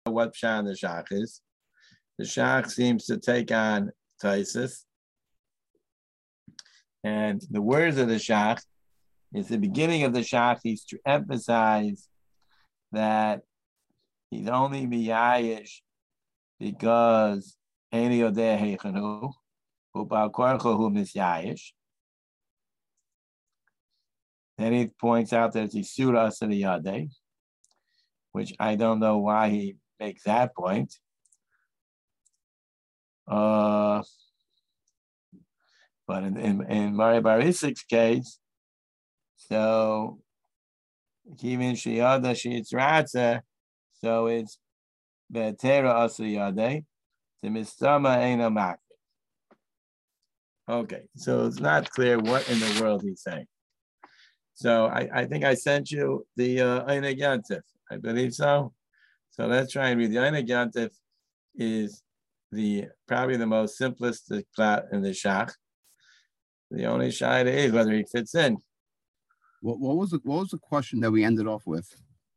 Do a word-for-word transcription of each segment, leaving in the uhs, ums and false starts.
what Pshat the Shach is. The Shach seems to take on Taisus. And the words of the Shach is the beginning of the Shach. He's to emphasize that he's only miyayish because Eini Yodeh Heichanu, Ubal Korcho Hu Misyayish. Then he points out that it's Isura Asari Yadeh, which I don't know why he makes that point. Uh, but in, in, in Mari Bar Isik's case, so Kimin Shiyada Shiyitzratza, so it's Betera Asari Yadeh, the Mistama Eina Makbid. Okay, so it's not clear what in the world he's saying. So I, I think I sent you the uh, Einig Yantif. I believe so. So let's try and read. The Einig Yantif is the probably the most simplistic plot in the Shach. The only shayla is whether he fits in. What, what was the what was the question that we ended off with?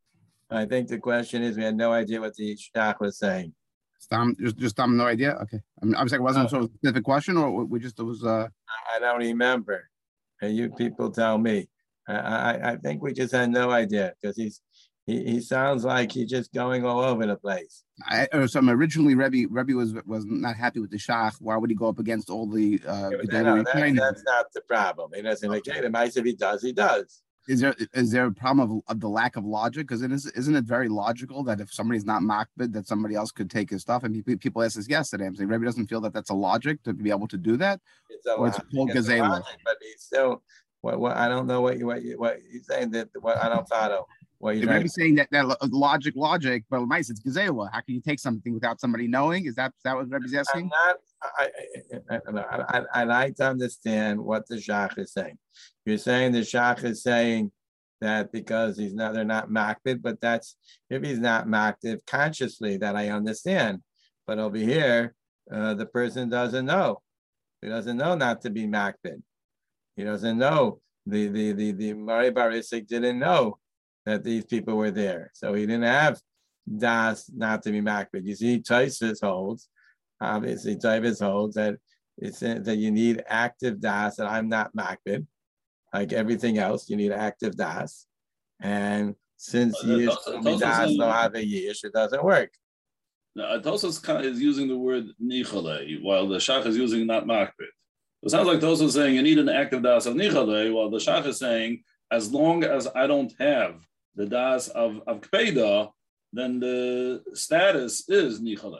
I think the question is we had no idea what the Shach was saying. Stam, just just um, no idea. Okay, I, mean, I was like, wasn't no. a specific question, or we just it was. Uh... I don't remember. And you people tell me. I, I, I think we just had no idea because he's he, he sounds like he's just going all over the place. I, or so originally, Rebbe Rebbe was was not happy with the Shach. Why would he go up against all the? Uh, yeah, no, that, that's not the problem. He doesn't negate him. I said if he does, he does. Is there is there a problem of, of the lack of logic? Because it is isn't it very logical that if somebody's not makbid, that somebody else could take his stuff? And people asked us yesterday. I'm saying Rebbe doesn't feel that that's a logic to be able to do that. It's a or logic, it's a logic, but he's still. What, what I don't know what you what you what you saying that what I don't follow. What you maybe saying that that logic logic, but mice it's gezela. How can you take something without somebody knowing? Is that is that what Rebbe's asking? I'm not, I, I, I, I like to understand what the Shach is saying. You're saying the Shach is saying that because he's not they're not makbid, but that's if he's not makbid consciously that I understand. But over here, uh, the person doesn't know. He doesn't know not to be makbid. He doesn't know. The the the the Mari Bar Isik didn't know that these people were there, so he didn't have das not to be makbid. You see, Taisus holds, obviously Taisus holds that it's that you need active das, and I'm not makbid. Like everything else, you need active das, and since yish das no have a yish, it doesn't work. Now, Taisus is using the word nichale, while the Shach is using not makbid. It sounds like those are saying you need an active das of nichale, while the Shach is saying as long as I don't have the das of, of kpeda, then the status is nichale.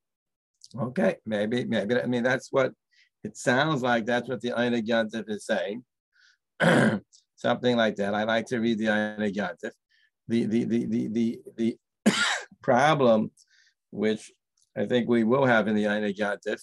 Okay, maybe, maybe. I mean, that's what it sounds like. That's what the Einig Yantif is saying. Something like that. I like to read the Einig Yantif. The, the, the, the, the, the problem, which I think we will have in the Einig Yantif,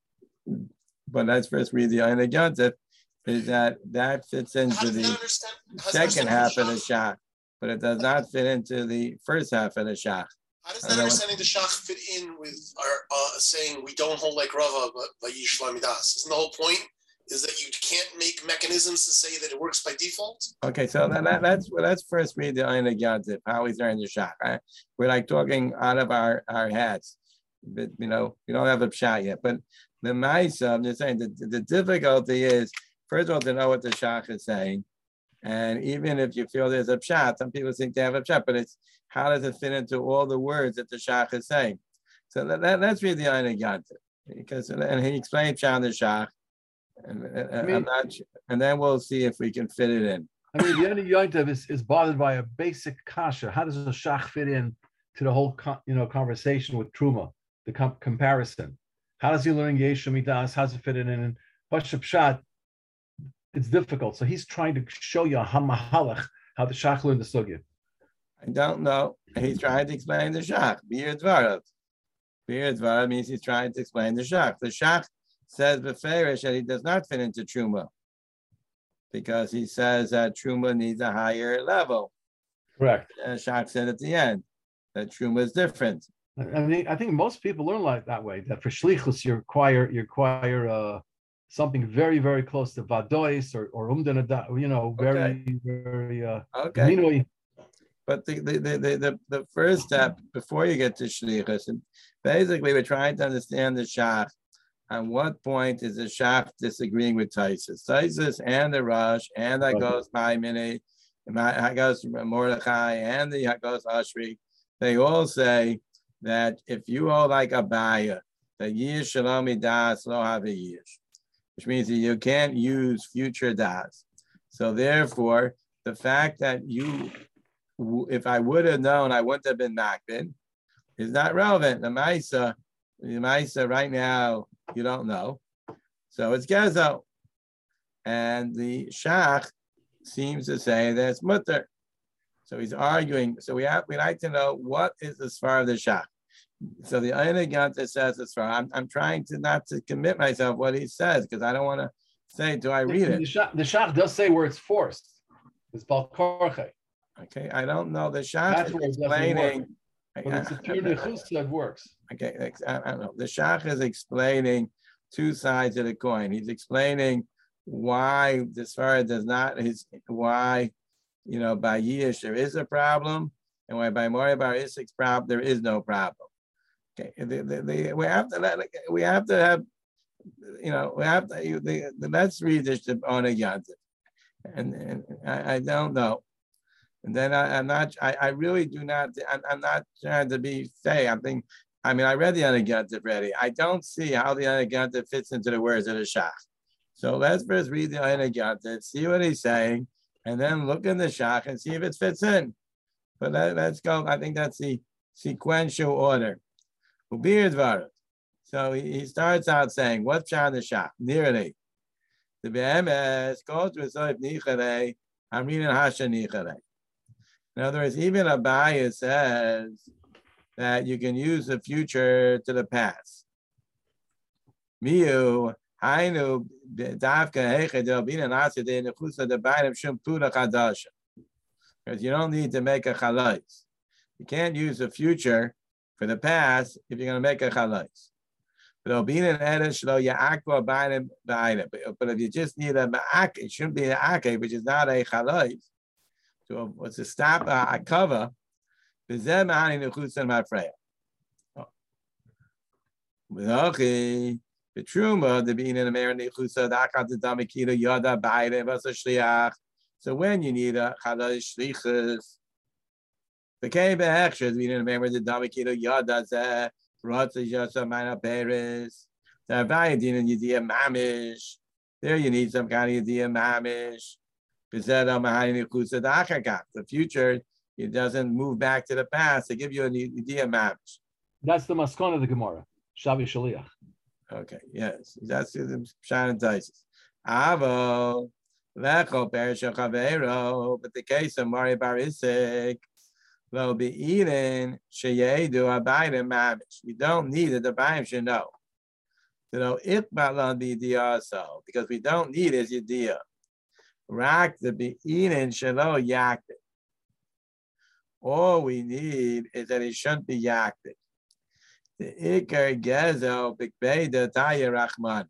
but let's first read the Einig Yantif, is that that fits into the second half of the Shach, but it does not fit into the first half of the Shach. How does that understanding the Shach fit in with our uh, saying we don't hold like Rava, but by Yishla Midas? Isn't the whole point is that you can't make mechanisms to say that it works by default? Okay, so that, that, let's let's first read the Einig Yantif, how we learn the Shach. Right? We're like talking out of our, our hats, but you know, we don't have a pshat yet, but the Maisa, I'm just saying the, the difficulty is, first of all, to know what the Shach is saying. And even if you feel there's a pshat, some people think they have a pshat, but it's how does it fit into all the words that the Shach is saying? So that, that, let's read the Einig Yantif. Because, and he explained pshat the Shach. And, and, I mean, I'm not, and then we'll see if we can fit it in. I mean, the Einig Yantif is, is bothered by a basic kasha. How does the Shach fit in to the whole you know conversation with Truma, the com- comparison? How does he learn Yesh Midas? How does it fit in? And Pashup Pshat, it's difficult. So he's trying to show you a hamahalach, how the Shach learned the sugya. I don't know. He's trying to explain the Shach. Bir Dvarav. Bir Dvarav means he's trying to explain the Shach. The Shach says beferish that he does not fit into Truma because he says that Truma needs a higher level. Correct. And Shach said at the end that Truma is different. I mean, I think most people learn like that way. That for shlichus you require you require uh, something very very close to vadois or or umdanada. You know, very okay. very uh, okay. minui. but the the, the the the first step before you get to shlichus, and basically we're trying to understand the shach. On what point is the shach disagreeing with Taisus? Taisus and the Rosh and the Hagos Maimini, Hagos Mordechai and the Hagos Ashri, they all say that if you owe like a Abaya, that yish shalom das lo have a yish, which means that you can't use future das. So therefore, the fact that you, if I would have known, I wouldn't have been makbid, is not relevant. The Maisa, the Maisa right now, you don't know. So it's gezo. And the shach seems to say that it's mutter. So he's arguing. So we have we like to know what is the svar of the shach. So the Ein Ganta says the svar. I'm I'm trying to not to commit myself what he says because I don't want to say, do I read it? The shach, the shach does say where it's forced. It's balkorche. Okay, I don't know. The shach is explaining. But it's a pure nechus that works. Okay, I, I don't know. The shach is explaining two sides of the coin. He's explaining why the Sfara does not, his why, you know, by Yish there is a problem, and why by Mori Bar Isik's problem there is no problem. Okay, the, the, the, we have to let, we have to have, you know, we have to. The, the let's read this to Ona Yantiv, and, and I, I don't know. And then I, I'm not, I, I really do not, I'm, I'm not trying to be say, I think, I mean, I read the Anagantif already. I don't see how the Anagantif fits into the words of the Shach. So let's first read the Anagantif, see what he's saying, and then look in the Shach and see if it fits in. But let, let's go, I think that's the sequential order. So he, he starts out saying, what's Shah the Shach? Nearly. The B M S goes with Soif Nicharei, I'm reading Hasha Nicharei. In other words, even Abaya says that you can use the future to the past. Miu, Hainu, Davka, Heche, Delbina, Nasi, De Nechusa, the Bainim, Shum, Puda, Chadasha. Because you don't need to make a chalais. You can't use the future for the past if you're going to make a chalais. But if you just need a ma'ak, it shouldn't be an ake, which is not a chalais. So what's to stop uh, a cover? The truma, the being in American chusa, the akat the damikira yada baile was a shliach. So when you need a chalash shlichus, the came back should be in American the damikira yada ze rotza yasa mana peres. The bayadin and yidia mamish. There you need some kind of yidia mamish. The future, it doesn't move back to the past. They give you an idea map. That's the maskon of the Gemara. Shavi Shaliach. Okay, yes. That's the Shannon Taisis. Avo, Lecho, Perisha Chavero, but the case of Mari Barisik, will be eaten, Sheyedu, Abayim Mamish. You don't need it, the Bayim should know. You know, Ikbalan the idea also, because we don't need his idea. Rak the be'inin shelo yakted. All we need is that it shouldn't be yakted. The ikar gezo bikbeida taya rachman.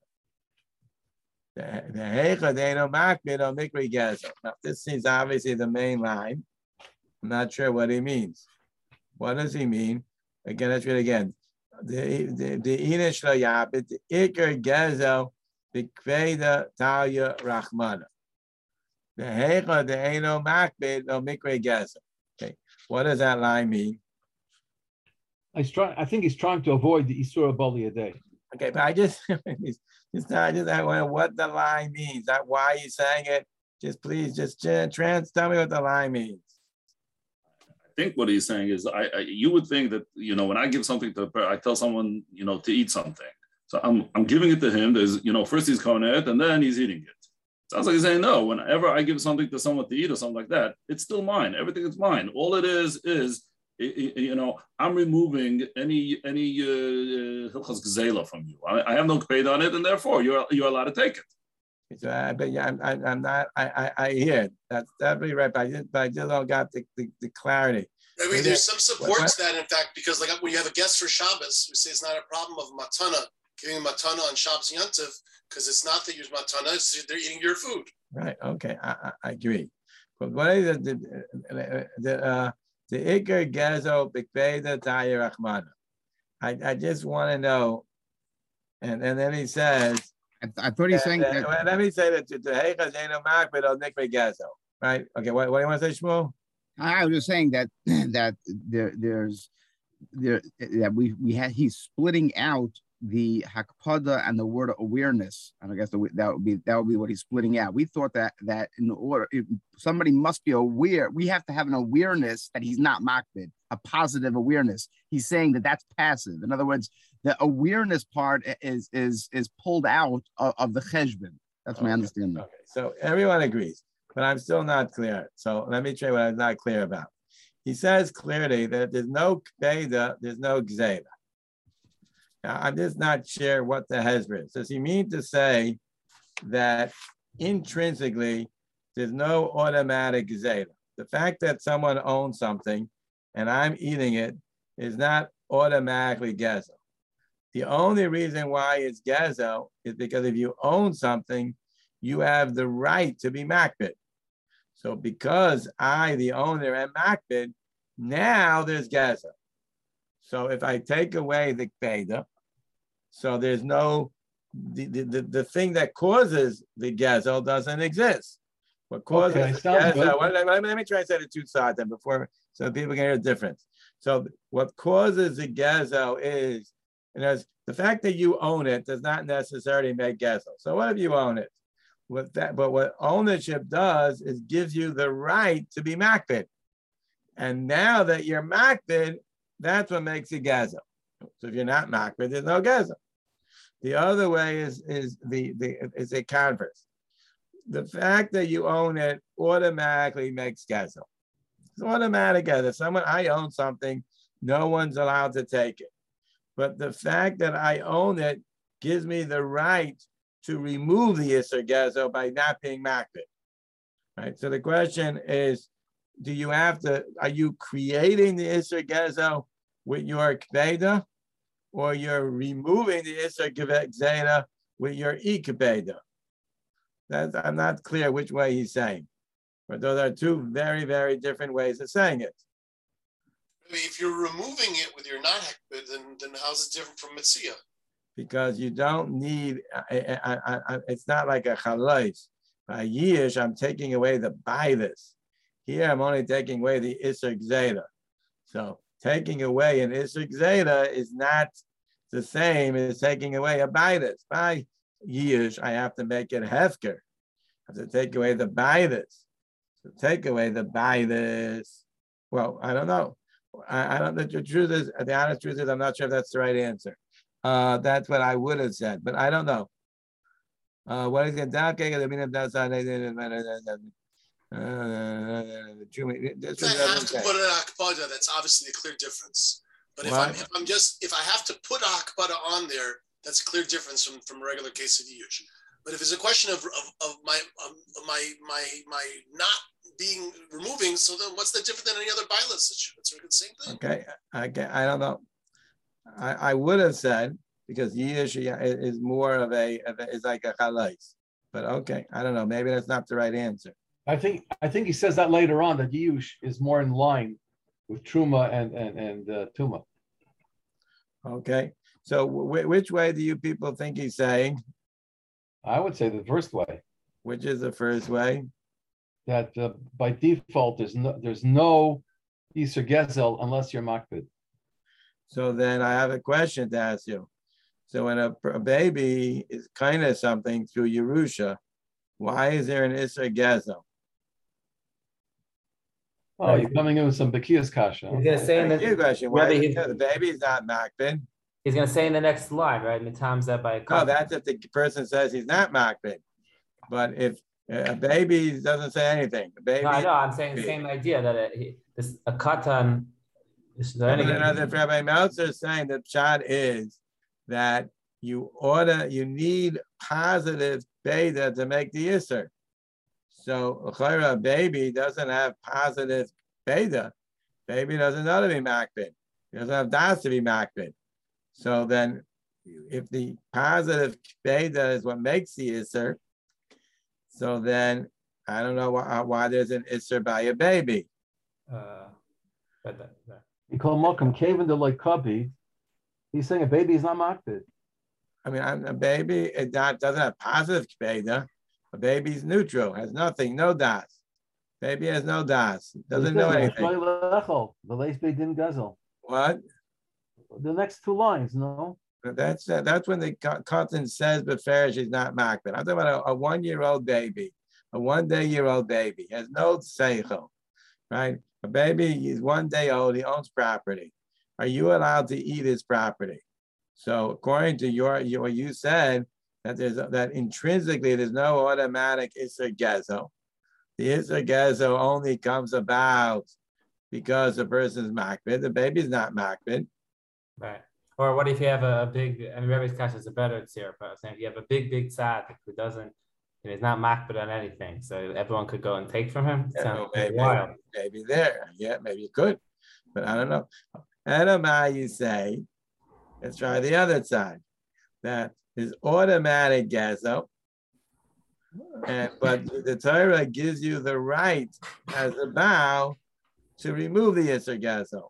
The heicha deino makbid o mikri gezo. Now this is obviously the main line. I'm not sure what he means. What does he mean? Again, let's read it again. The the the inin shelo yakted. The ikar gezo bikbeida taya rachman. The heicha the eino makbid no mikre geza. Okay, what does that line mean? He's trying. I think he's trying to avoid the isura bali a day. Okay, but I just, it's, it's not just I wonder what the line means. Not why he's saying it. Just please, just trans. Tell me what the line means. I think what he's saying is, I, I you would think that you know when I give something to, I tell someone you know to eat something. So I'm I'm giving it to him. There's you know first he's konet and then he's eating it. Sounds like he's saying, no, whenever I give something to someone to eat or something like that, it's still mine. Everything is mine. All it is, is, you know, I'm removing any any hilchas gzela from you. I, I have no paid on it, and therefore you're you're allowed to take it. So, uh, but yeah, I'm, I'm, I'm not, I, I, I hear it. That's definitely right, but I just, but I just don't got the, the, the clarity. I mean, there's some support to that, in fact, because like when you have a guest for Shabbos, we say it's not a problem of matana, giving matana on Shabbos and Yantiv, because it's not that you're matana, it's they're eating your food. Right. Okay. I, I, I agree. But what is the, the, the uh, The Iker Gezel Bikveda Taya Rachmana. I, I just want to know, and, and then he says, I, I thought he's saying that, that. well, let me say that to Heichas Eno Makbid al Nikve Gezel, right? Okay, what, what do you want to say, Shmuel? I was just saying that that there there's there that we we had he's splitting out the hakpada and the word awareness, and I guess the, that would be that would be what he's splitting out. We thought that that in order, if somebody must be aware, we have to have an awareness that he's not makbid, a positive awareness. He's saying that that's passive. In other words, the awareness part is is is pulled out of, of the cheshbon. That's Okay. my understanding. Okay, so everyone agrees, but I'm still not clear. So let me tell you what I'm not clear about. He says clearly that if there's no kbeda, there's no gzeda. Now, I'm just not sure what the hezbollah is. Does he mean to say that intrinsically there's no automatic gzeda? The fact that someone owns something and I'm eating it is not automatically gezel. The only reason why it's gezel is because if you own something, you have the right to be makbid. So because I, the owner, am makbid, now there's gezel. So if I take away the kbeda, so there's no, the, the, the thing that causes the gezel doesn't exist. What causes Okay, the sounds gezel, good. let, let, let me try to say the two sides then before, so people can hear the difference. So what causes the gezel is, you know, the fact that you own it does not necessarily make gezel. So what if you own it? With that, but what ownership does is gives you the right to be makbid. And now that you're makbid, that's what makes it gezel. So if you're not makbid, there's no gezel. The other way is is the the is a converse. The fact that you own it automatically makes gezel. It's automatic gezel. Someone I own something, no one's allowed to take it. But the fact that I own it gives me the right to remove the Isser Gezel by not being makbid. Right. So the question is, do you have to? Are you creating the Isser Gezel with your kbeda, or you're removing the Isser Gezel with your ikbeda? That's I'm not clear which way he's saying, but those are two very very different ways of saying it. If you're removing it with your non-hekbid, then then how's it different from mitzvah? Because you don't need. I, I, I, it's not like a chalais. By yish, I'm taking away the bias. Here, I'm only taking away the Isser Gzeda. So taking away an Isser Gzeda is not the same as taking away a bias. By yish, I have to make it hefker. I have to take away the bias. So take away the bias. Well, I don't know. I, I don't know. The truth is, the honest truth is, I'm not sure if that's the right answer. Uh, that's what I would have said, but I don't know. Uh, what is it? I have to put an akpada, that's obviously a clear difference. But if What? I'm if I'm just if I have to put a akpada on there, that's a clear difference from, from a regular case of yush. But if it's a question of of, of my um, my my my not being removing, so then what's the difference than any other bilus issue? It's the same thing. Okay, okay, I don't know. I, I would have said because yish is more of a, of a is like a chalais, but okay, I don't know. Maybe that's not the right answer. I think I think he says that later on that Yush is more in line with Truma and and and uh, Tuma. Okay, so w- which way do you people think he's saying? I would say the first way, Which is the first way? that uh, by default there's no there's no Isser Gezel unless you're makbid. So then I have a question to ask you. So when a, a baby is kind of something through Yerusha, why is there an Isser Gezel? Oh, you're coming in with some Bekias Kasha. He's gonna say in Thank you, the question. Why Rebbe, is he's, it, the baby is not makbid? he's gonna say in the next line, right? Mitam's that by a No, that's if the person says he's not makbid. But if a baby doesn't say anything, a baby. No, I know. I'm saying the same idea that it, he, this a katan. This is Another Rabbi Meltzer is saying that pshat is that you order, you need positive beta to make the Isser. So a baby doesn't have positive beta. Baby doesn't know to be makbid. He doesn't have das to be makbid. So then if the positive beta is what makes the Isser, so then I don't know why, why there's an Isser by a baby. Uh, But that, that. You call Malcolm Kavan to like cubby. He's saying a baby is not makbid. I mean, I'm- a baby it not, doesn't have positive kbeda. A baby's neutral, has nothing, no das. Baby has no das, doesn't know anything. The lace bay didn't guzzle. What? The next two lines, no? That's uh, that's when the cotton says beferish is not makbid. I'm talking about a, a one-year-old baby, a one-day-year-old baby has no seichel, right? A baby is one day old, he owns property. Are you allowed to eat his property? So according to your, your what you said, that there's that intrinsically there's no automatic Isser Gezo. The Isser Gezo only comes about because the person's makbid. The baby's not makbid. Right. Or what if you have a, a big, I mean, Rebbe's Kasha is a better tzir, but if you have a big, big tzaddik who doesn't, you know, he's not makbid on anything, so everyone could go and take from him? Yeah, Sounds well, maybe, wild. maybe, maybe there. Yeah, maybe you could, but I don't know. Edamai, you say, let's try the other side. That is automatic Gezo. And, but the Torah gives you the right as a bow to remove the Yisr Gezo.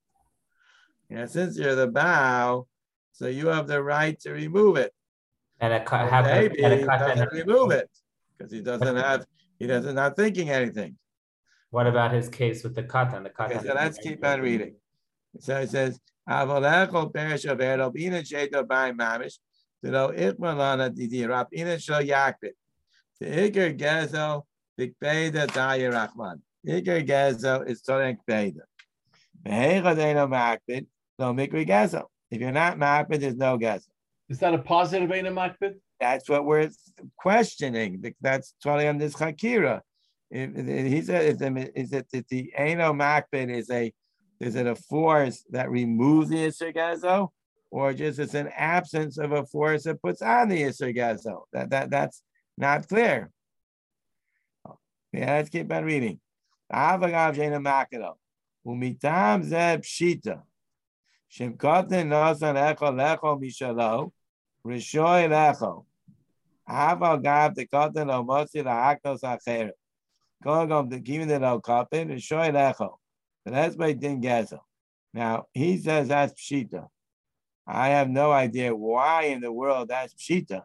And since you're the bow, so you have the right to remove it. And a The have baby and a doesn't remove it because he doesn't have, he doesn't not thinking anything. What about his case with the katan? The katan. Okay, so let's keep on reading. So it says, "Avolechol perish of erobina sheto by mamish, to know ikmalana didi rabina shlo yakbit. The iger gezo bikbeda daya rachman. Iger gezo is torek beda. Mehechadeno makbid no mikri gezo. If you're not makbid, there's no gezo. Is that a positive ain't a makbid? That's what we're questioning. That's totally on this chakira. If, if he said, is, the, is it that the Eino Makbid is a is it a force that removes the Yisr Gezo, or just it's an absence of a force that puts on the Yisr Gezo? That that that's not clear. Yeah, let's keep on reading. Avagav Jena Makido. Umitam Zeb Shita. Shimkotin Nosan Echo Lecho Mishalo. Rishoy Lecho. Avagav the Kotin Omosi La Akos Acher. Kogom the Given the No Kotin, Rishoy Lecho. So that's by Din Gezo. Now, he says that's Pshita. I have no idea why in the world that's Pshita.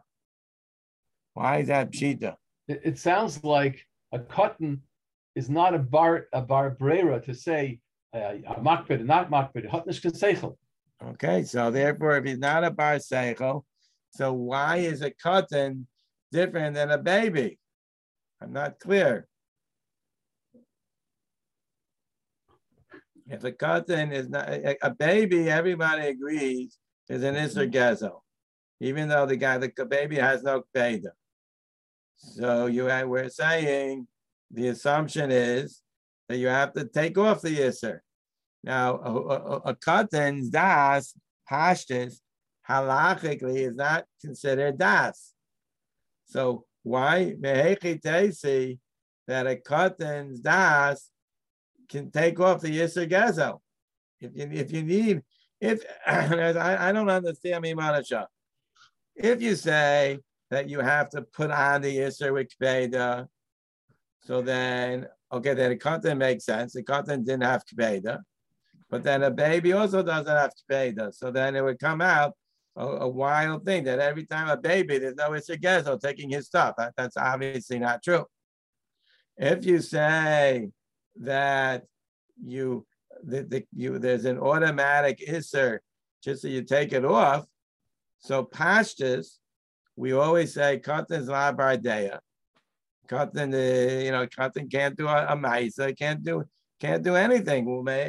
Why is that Pshita? It, it sounds like a cotton is not a bar a bar brera to say uh, a makbid, not makbid. Hotnish can seichel. Okay, so therefore, if he's not a bar seichel, so why is a cotton different than a baby? I'm not clear. If a cotton is not a, a baby, everybody agrees is an Isser Gezo, even though the guy, the baby has no Kpeda. So you we're saying the assumption is that you have to take off the Isser. Now, a, a, a cotton's das, pashtus, halachically is not considered das. So why mehechi teisi that a cotton's das can take off the Yisr Gezo? If you if you need, if I, I don't understand Mimanasha. If you say that you have to put on the Yisr with Kbeda, so then okay, then the content makes sense. The content didn't have Kbeda, but then a baby also doesn't have Kbeda. So then it would come out a, a wild thing that every time a baby, there's no Yisr Gezo taking his stuff. That, that's obviously not true. If you say that you the, the you there's an automatic Isser just so you take it off. So pashtus, we always say cotton's la bardeya. Cotton, uh, you know, cotton can't do a, a maisa, can't do can't do anything.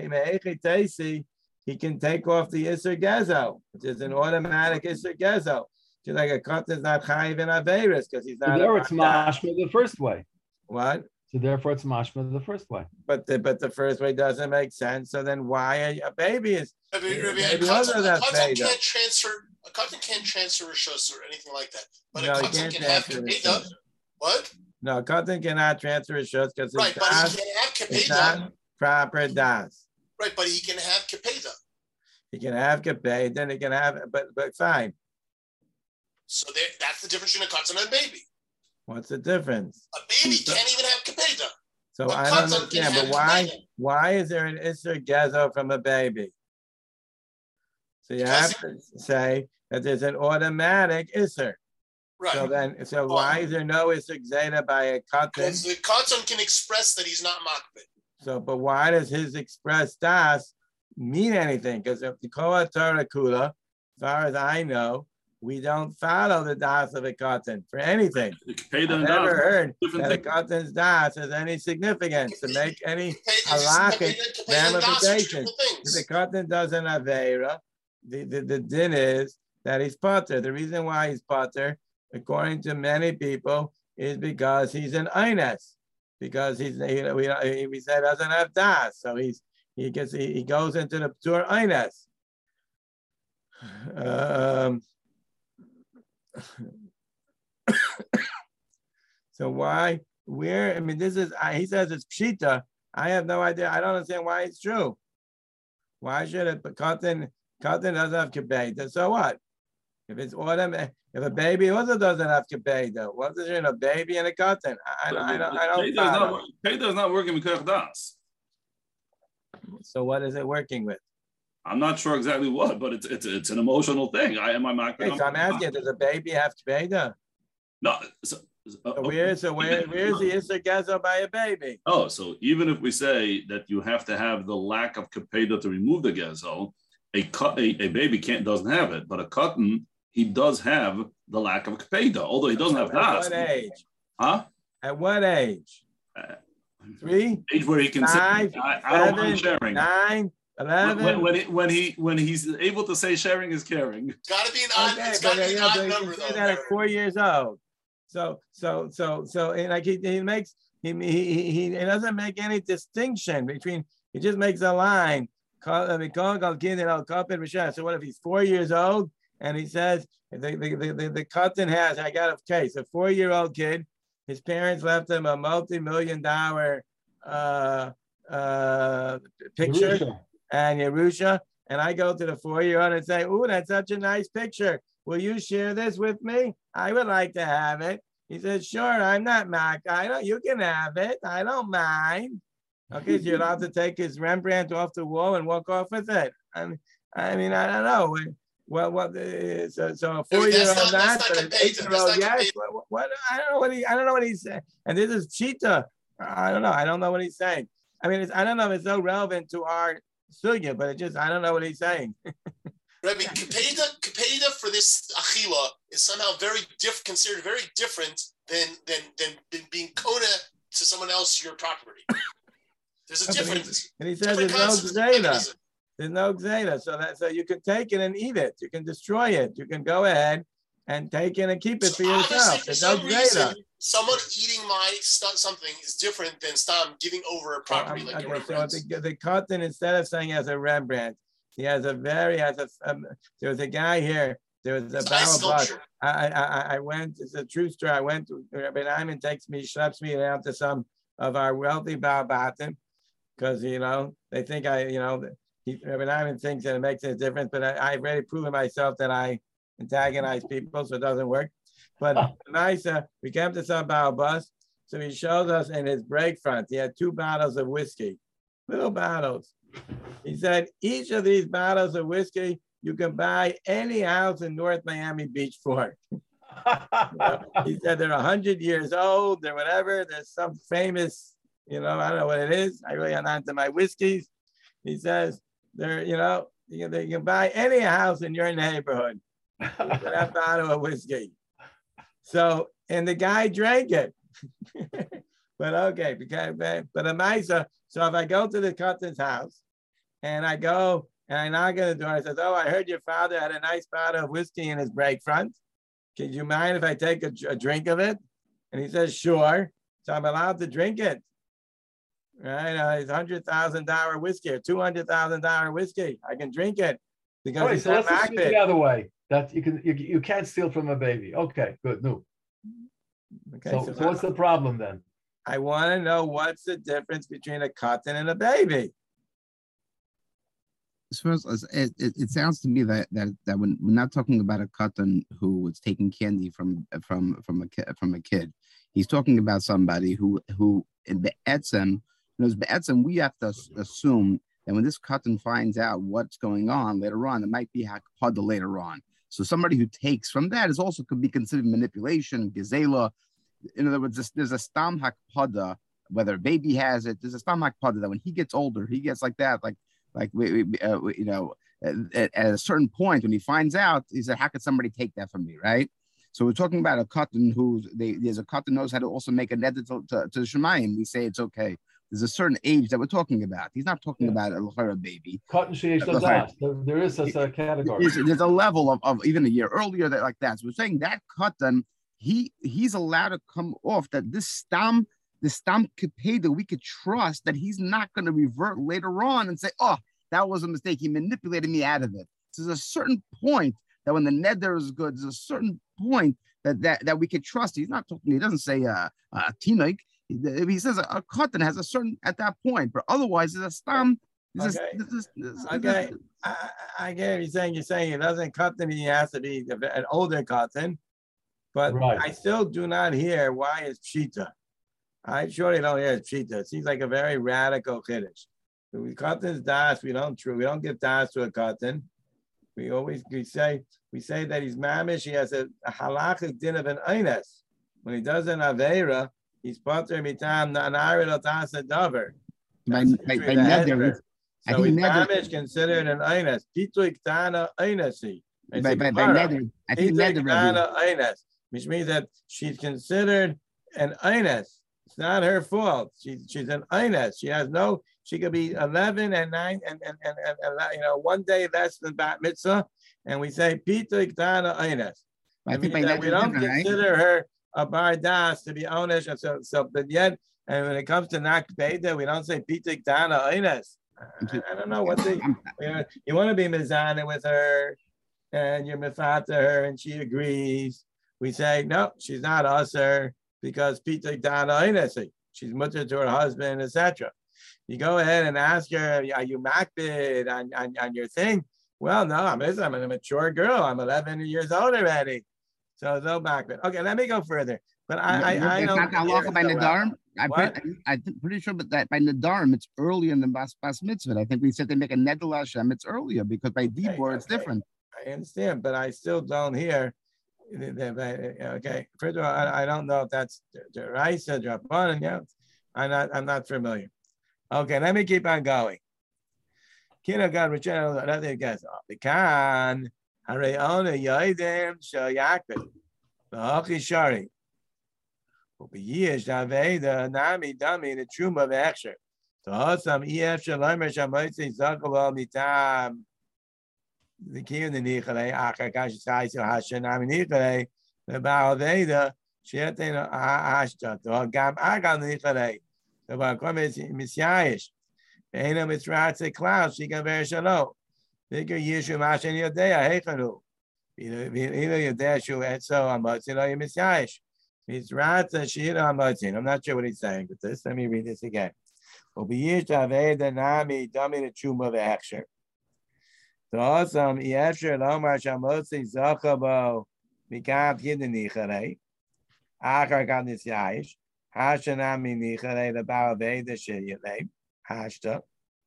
He can take off the Isser Gezo, which is an automatic Isser Gezo. Just like a cotton's not chayiv in averis because he's not. So there it's mashma the first way. What? So therefore, it's mashma the first way. But the but the first way doesn't make sense. So then why a, a baby is? I mean, I mean, Maybe a cotton, other a than cotton Beda. can't transfer. A cotton can't transfer rishos or anything like that. But No, a he cotton can't can have transfer kapeda. rishos. What? No, cotton cannot transfer his shows because Right, it's, but not, he can have it's kapeda. not proper das. Right, but he can have kapeda. He can have kapay, then he can have, but but fine. So there, that's the difference between a cotton and a baby. What's the difference? A baby can't even have kapeda. So But I don't katan can understand, but have why, kaveda. why is there an Isser Gezo from a baby? So you Because have to say that there's an automatic Isser. Right. So then, so Well, why is there no Isser Gzeda by a katan? Because the katan can express that he's not makbid. So, but why does his express das mean anything? Because if the Koha Torah Kula, as far as I know, we don't follow the das of a katan for anything. Kapeda I've and never das, heard different that a thing. katan's das has any significance to make any Kapeda- it's just halakhic kapeda- kapeda and das are two ramifications. different If things. the katan does an aveira, the, the, the din is that he's pater. The reason why he's pater, according to many people, is because he's an eines, because he's he, we, we said doesn't have das, so he's he gets he, he goes into the ptur eines. Um, so why? Where? I mean, this is he says it's pshita. I have no idea. I don't understand why it's true. Why should it? But katan katan doesn't have kibeda. So what? If it's autumn, if a baby also doesn't have kibeda, what's the difference in a baby and a katan? I, I, I don't. I don't. Kapeda is not, follow. Kapeda is not working with Koach das. So what is it working with? I'm not sure exactly what, but it's it's it's an emotional thing. I am I makbid. Okay, so I'm asking, does a baby have kibeda? No. So, uh, So where, so where, where's the Isser Gezo by a baby? Oh, so even if we say that you have to have the lack of kapeda to remove the gezel, a cut a, a baby can't doesn't have it, but a cotton he does have the lack of kapeda, although he doesn't have At das. what age? Huh? At what age? Uh, Three, Age where he can five, say, I, I don't mind seven, sharing. nine, When, eleven. when, when, he, when he when he's able to say sharing is caring. It's got to be an odd. Okay, It's but got to be you an know, odd but you number can say though. that at Aaron. four years old. So, so, so, so, and like he, he makes he, he he he doesn't make any distinction between. He just makes a line. So what if he's four years old and he says the the the, the, the katan has I got a case a four year old kid. His parents left him a multi-million dollar uh, uh, picture Yerusha. and Yerusha, and I go to the four-year-old and say, "Ooh, that's such a nice picture. Will you share this with me? I would like to have it." He says, "Sure, I'm not Mac. I don't. You can have it. I don't mind." Okay, so you're allowed to take his Rembrandt off the wall and walk off with it. I mean, I mean, I don't know. Well, what? Uh, so, so a four-year-old not- not, that's but not an compared. eight-year-old That's not yes. What, what? I don't know what he. I don't know what he's saying. And this is cheetah. I don't know. I don't know what he's saying. I mean, it's, I don't know if it's so relevant to our sugya, but it just I don't know what he's saying. Rabbi, kapeda, kapeda for this achila is somehow very diff, considered very different than than than, than being kona to someone else your property. There's a No, but he- difference. And he says Different there's no concepts of zeta. mechanism. There's no zeta. So that so you can take it and eat it. You can destroy it. You can go ahead and take it and keep it for So yourself. obviously, for There's no some reason, zeta. someone eating my stu- something is different than Stam giving over a property So, like um, a okay, so Rembrandt's. the, the cotton, instead of saying as a Rembrandt, he has a very, has a, um, there was a guy here, there was a It's ice Baal Bus. sculpture. I, I, I- I went, it's a true story. I went to, Rabbi Naiman takes me, schleps me out to some of our wealthy Baal Batim, because, you know, they think I, you know, he, Rabbi Naiman thinks that it makes a difference, but I, I've already proven myself that I antagonize people, so it doesn't work. But nice, uh, we came to some Baal Bus, so he shows us in his break front, he had two bottles of whiskey, little bottles. He said, each of these bottles of whiskey, you can buy any house in North Miami Beach for. You know, he said they're a hundred years old, they're whatever. There's some famous, you know, I don't know what it is. I really am not into my whiskeys. He says they're, you know, you can, you can buy any house in your neighborhood with that bottle of whiskey. So, and the guy drank it. But okay, because but a Misa. So if I go to the Cotton's house and I go and I knock on the door, I says, "Oh, I heard your father had a nice bottle of whiskey in his break front. Can you mind if I take a, a drink of it?" And he says, "Sure." So I'm allowed to drink it. Right? Uh, it's hundred thousand dollar whiskey or two hundred thousand dollar whiskey. I can drink it because All right, it's so not let's assume the Macbeth. other way that you can you, you can't steal from a baby. Okay, good. No. Okay, So, so, so what's the problem then? I want to know what's the difference between a cotton and a baby. as far as it, it, it sounds to me that that that when we're not talking about a katan who was taking candy from from from a kid from a kid, he's talking about somebody who who in the etzem, knows be'etzem, we have to assume that when this katan finds out what's going on later on, it might be hakpada later on. So somebody who takes from that is also could be considered manipulation, gezela. In other words, there's, there's a stam hakpada, whether a baby has it, there's a stam hakpada that when he gets older, he gets like that, like like we, we uh, you know, at, at a certain point when he finds out, he said, "How could somebody take that from me?" Right? So we're talking about a katan who they, there's a katan knows how to also make a neder to, to, to Shemayim. We say it's okay. There's a certain age that we're talking about. He's not talking yeah. about a, a baby. Katan sheish ladas. There, there is such a category. There's, there's a level of, of even a year earlier that like that. So we're saying that katan, he he's allowed to come off that this stam, the stam kipeda, we could trust that he's not going to revert later on and say, "Oh, that was a mistake. He manipulated me out of it." So there's a certain point that when the neder is good, there's a certain point that that, that we could trust. He's not talking. He doesn't say uh, uh tinoik. He, he says a, a katan has a certain at that point, but otherwise it's a stam. Okay. A, this, this, this, okay. This, I, I get it. You're saying you're saying it doesn't katan. He has to be an older katan, but right. I still do not hear why it's pshita. I surely don't hear it's pshita. It seems like a very radical chiddush. We katan's das. We don't true. We don't give das to a katan. We always we say we say that he's mamish. He has a, a halachic din of an eines. When he does an aveira, he's pater mitam na'arid otasa davar. By neder, so he's mamish considered an eines. Pitui ktana einesi. By neder, I think neder eines, which means that she's considered an eines. It's not her fault. She's she's an eines. She has no. She could be eleven and nine and and, and, and, and you know one day less than bat mitzvah, and we say pita ktana eines. I mean that we don't consider her a bar das to be onish, and so so but yet, and when it comes to nak beta, we don't say pita ktana eines. I, I don't know what the you, know, you want to be mizana with her, and you're mifata her, and she agrees. We say no, she's not usher because pita ktana eines. She's mutter to her husband, et cetera. You go ahead and ask her, are you makbid on, on, on your thing? Well, no, I'm, I'm a mature girl. I'm eleven years old already. So no makbid. Okay, let me go further. But I, I, I, I don't. It's not halacha by Nadarim. I'm pretty, I'm pretty sure, but that by Nadarim, it's earlier than Bas Bas Mitzvah. I think we said they make a Neder Hashem. It's earlier because by Dibur okay, it's okay. different. I understand, but I still don't hear. Okay, first of all, I, I don't know if that's the Raisa, Drabanan. Yeah, I'm not. I'm not familiar. Okay, let me keep on going. Kinagan Richard, another guess. The Khan, Hareona Yadim Shayakbit, the Hockey Shari. Will be years, Javeda, Nami, Dummy, the Truma of Action. So, Hossam, E F Shalomer Shamoitzi, Zakabal, Mitam, the key in the Nichele, Akakash, Saiso, Hashanami Nichele, the Balaveda, Shetin, Ashta, the Gam Agan Nichele. The Bakom is Misyayish. Ain't it's Ratze Klaus, she can bear Shalom. Bigger Yishu Mashan Yodea, Hekanu. Either Yodeshu Etzo on Motzin or Misyayish. It's Ratze Shira on Motzin. I'm not sure what he's saying with this. Let me read this again. Will be Yish Aveda Nami, Dummy the Chum of Aksher. So awesome, Yesher Lomar Shamotzi Zachabo, Mikab Yidinichare, Akar Gadnisyayish. Hashanami nichale the balaveda sheyale hashta.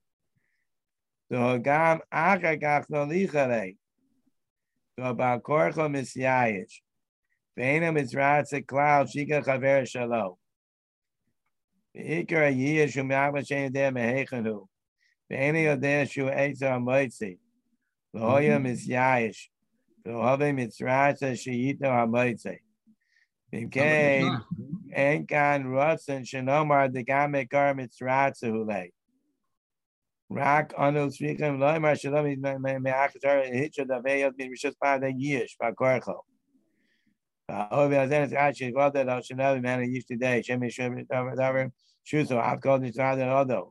So gam akakach no nichale. So about korcho misyayish. Veina misratze cloud shika chaver shalom. Veikar yish umyagma sheydeh mehechanu. Veina yodeh shu eitzer amoitzi. Lohoya misyayish. Lohove mitzratze sheyito amoitzi. Okay, and can Rutzen Shanomar the Gamek Garments Ratzahule. Rak Anu Srikum Loimar Shalom Meakatar Hitcher the Vale of Rishas Pada Yish Bakorcho. Over as actually well that Oshanavi man used today. Shemi Shemi Daver Shuso. I've called this other although.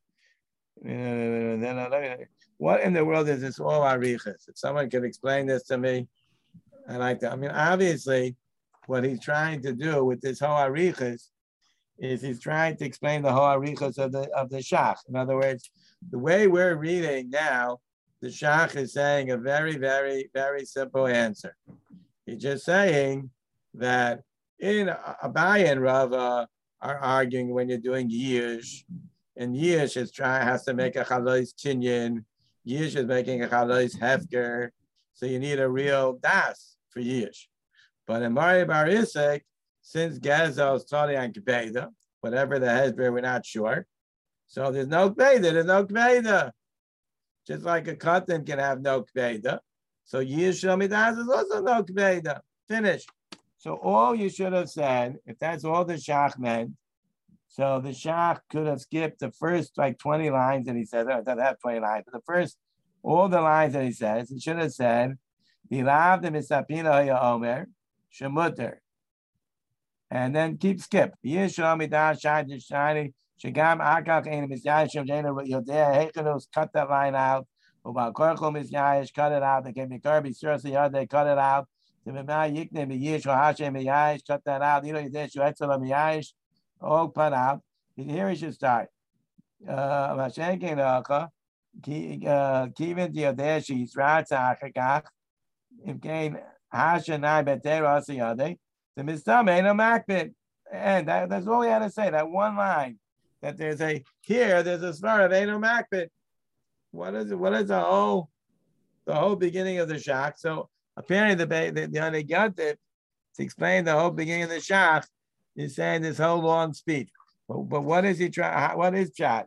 What in the world is this all arichas? If someone could explain this to me, I like that. I mean, obviously. What he's trying to do with this whole arichas is he's trying to explain the whole arichas of the of the shach. In other words, the way we're reading now the Shach is saying a very, very, very simple answer. He's just saying that in Abaye and Rava are arguing when you're doing Yish, and Yish is trying has to make a Chalois Kinyan, Yish is making a Chalois Hefker, so you need a real Das for Yish. But in Mari Bar Isaac, since Gezel is totally on Kbeda, whatever the Hezbollah, we're not sure. So there's no Kbeda, there's no Kbeda. Just like a Katan can have no Kbeda. So Yish Shamidas is also no Kbeda. Finish. So all you should have said, if that's all the Shach meant, so the Shach could have skipped the first like twenty lines that he said, oh, it doesn't have twenty lines, but the first, all the lines that he says, he should have said, Dilav de Misapina Ya Omer, Shemutter. And then keep skip. Yish Shamidas, Shadi Shani, Shagam Akak Ain Misyashim Jana Yodea Hekanos, cut that line out. About Korko Misyash, cut it out. They gave me Kirby, seriously, they cut it out. Cut that out. You know, you did Yash, all put out. Here he should start. Uh, Kevin Diodeshi, Ratzachak, if gain Hashanai Betera Siade, the Mistam ain't a Macbeth. And that, that's all we had to say. That one line that there's a here, there's a svar of Ain't no Macbeth. What is it? What is the whole the whole beginning of the Shach? So apparently the the, the Anagantif, to explain the whole beginning of the Shach, is saying this whole long speech. But, but what is he trying? What is Pshat?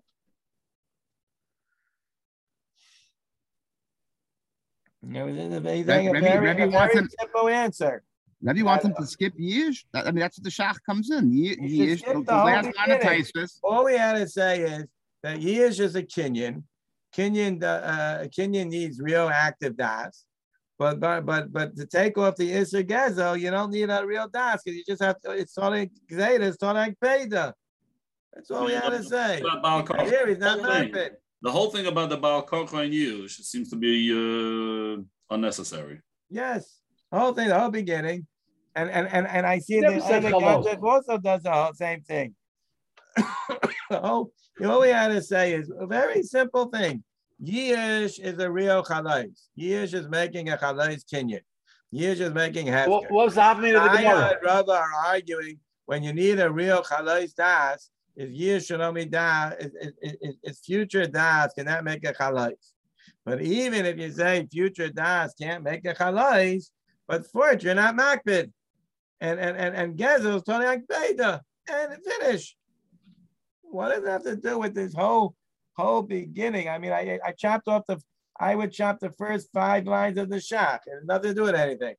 You know, he's saying a very, Rebbe a very him, simple answer. Rebbe wants him to skip Yish. I mean, that's what the Shach comes in. Yish, the, the last line of Taisus. All we had to say is that Yish is a Kinyan. Kinyan, uh, Kinyan needs real active das, but but but but to take off the Isser Gezel, you don't need a real das because you just have to. It's sort of Zeta, it's sort of Peda. That's all we had to say. Here he's not Macbeth. The whole thing about the Baal Kocha and Yush seems to be uh, unnecessary. Yes, the whole thing, the whole beginning, and and and and I see that Anagantif also does the whole same thing. Oh. All we had to say is a very simple thing. Yish is a real chalais. Yish is making a chalais kinyan. Yish is making hefker. What was happening to the Gemara? Rava are arguing when you need a real chalais das, is Yish shalomi das, is future das cannot make a chalais. But even if you say future das can't make a chalais, but for it you're not makbid. And and and and Gezel is totally like beta. And finish. What does it have to do with this whole whole beginning? I mean, I I chopped off the I would chop the first five lines of the Shach. It has nothing to do with anything.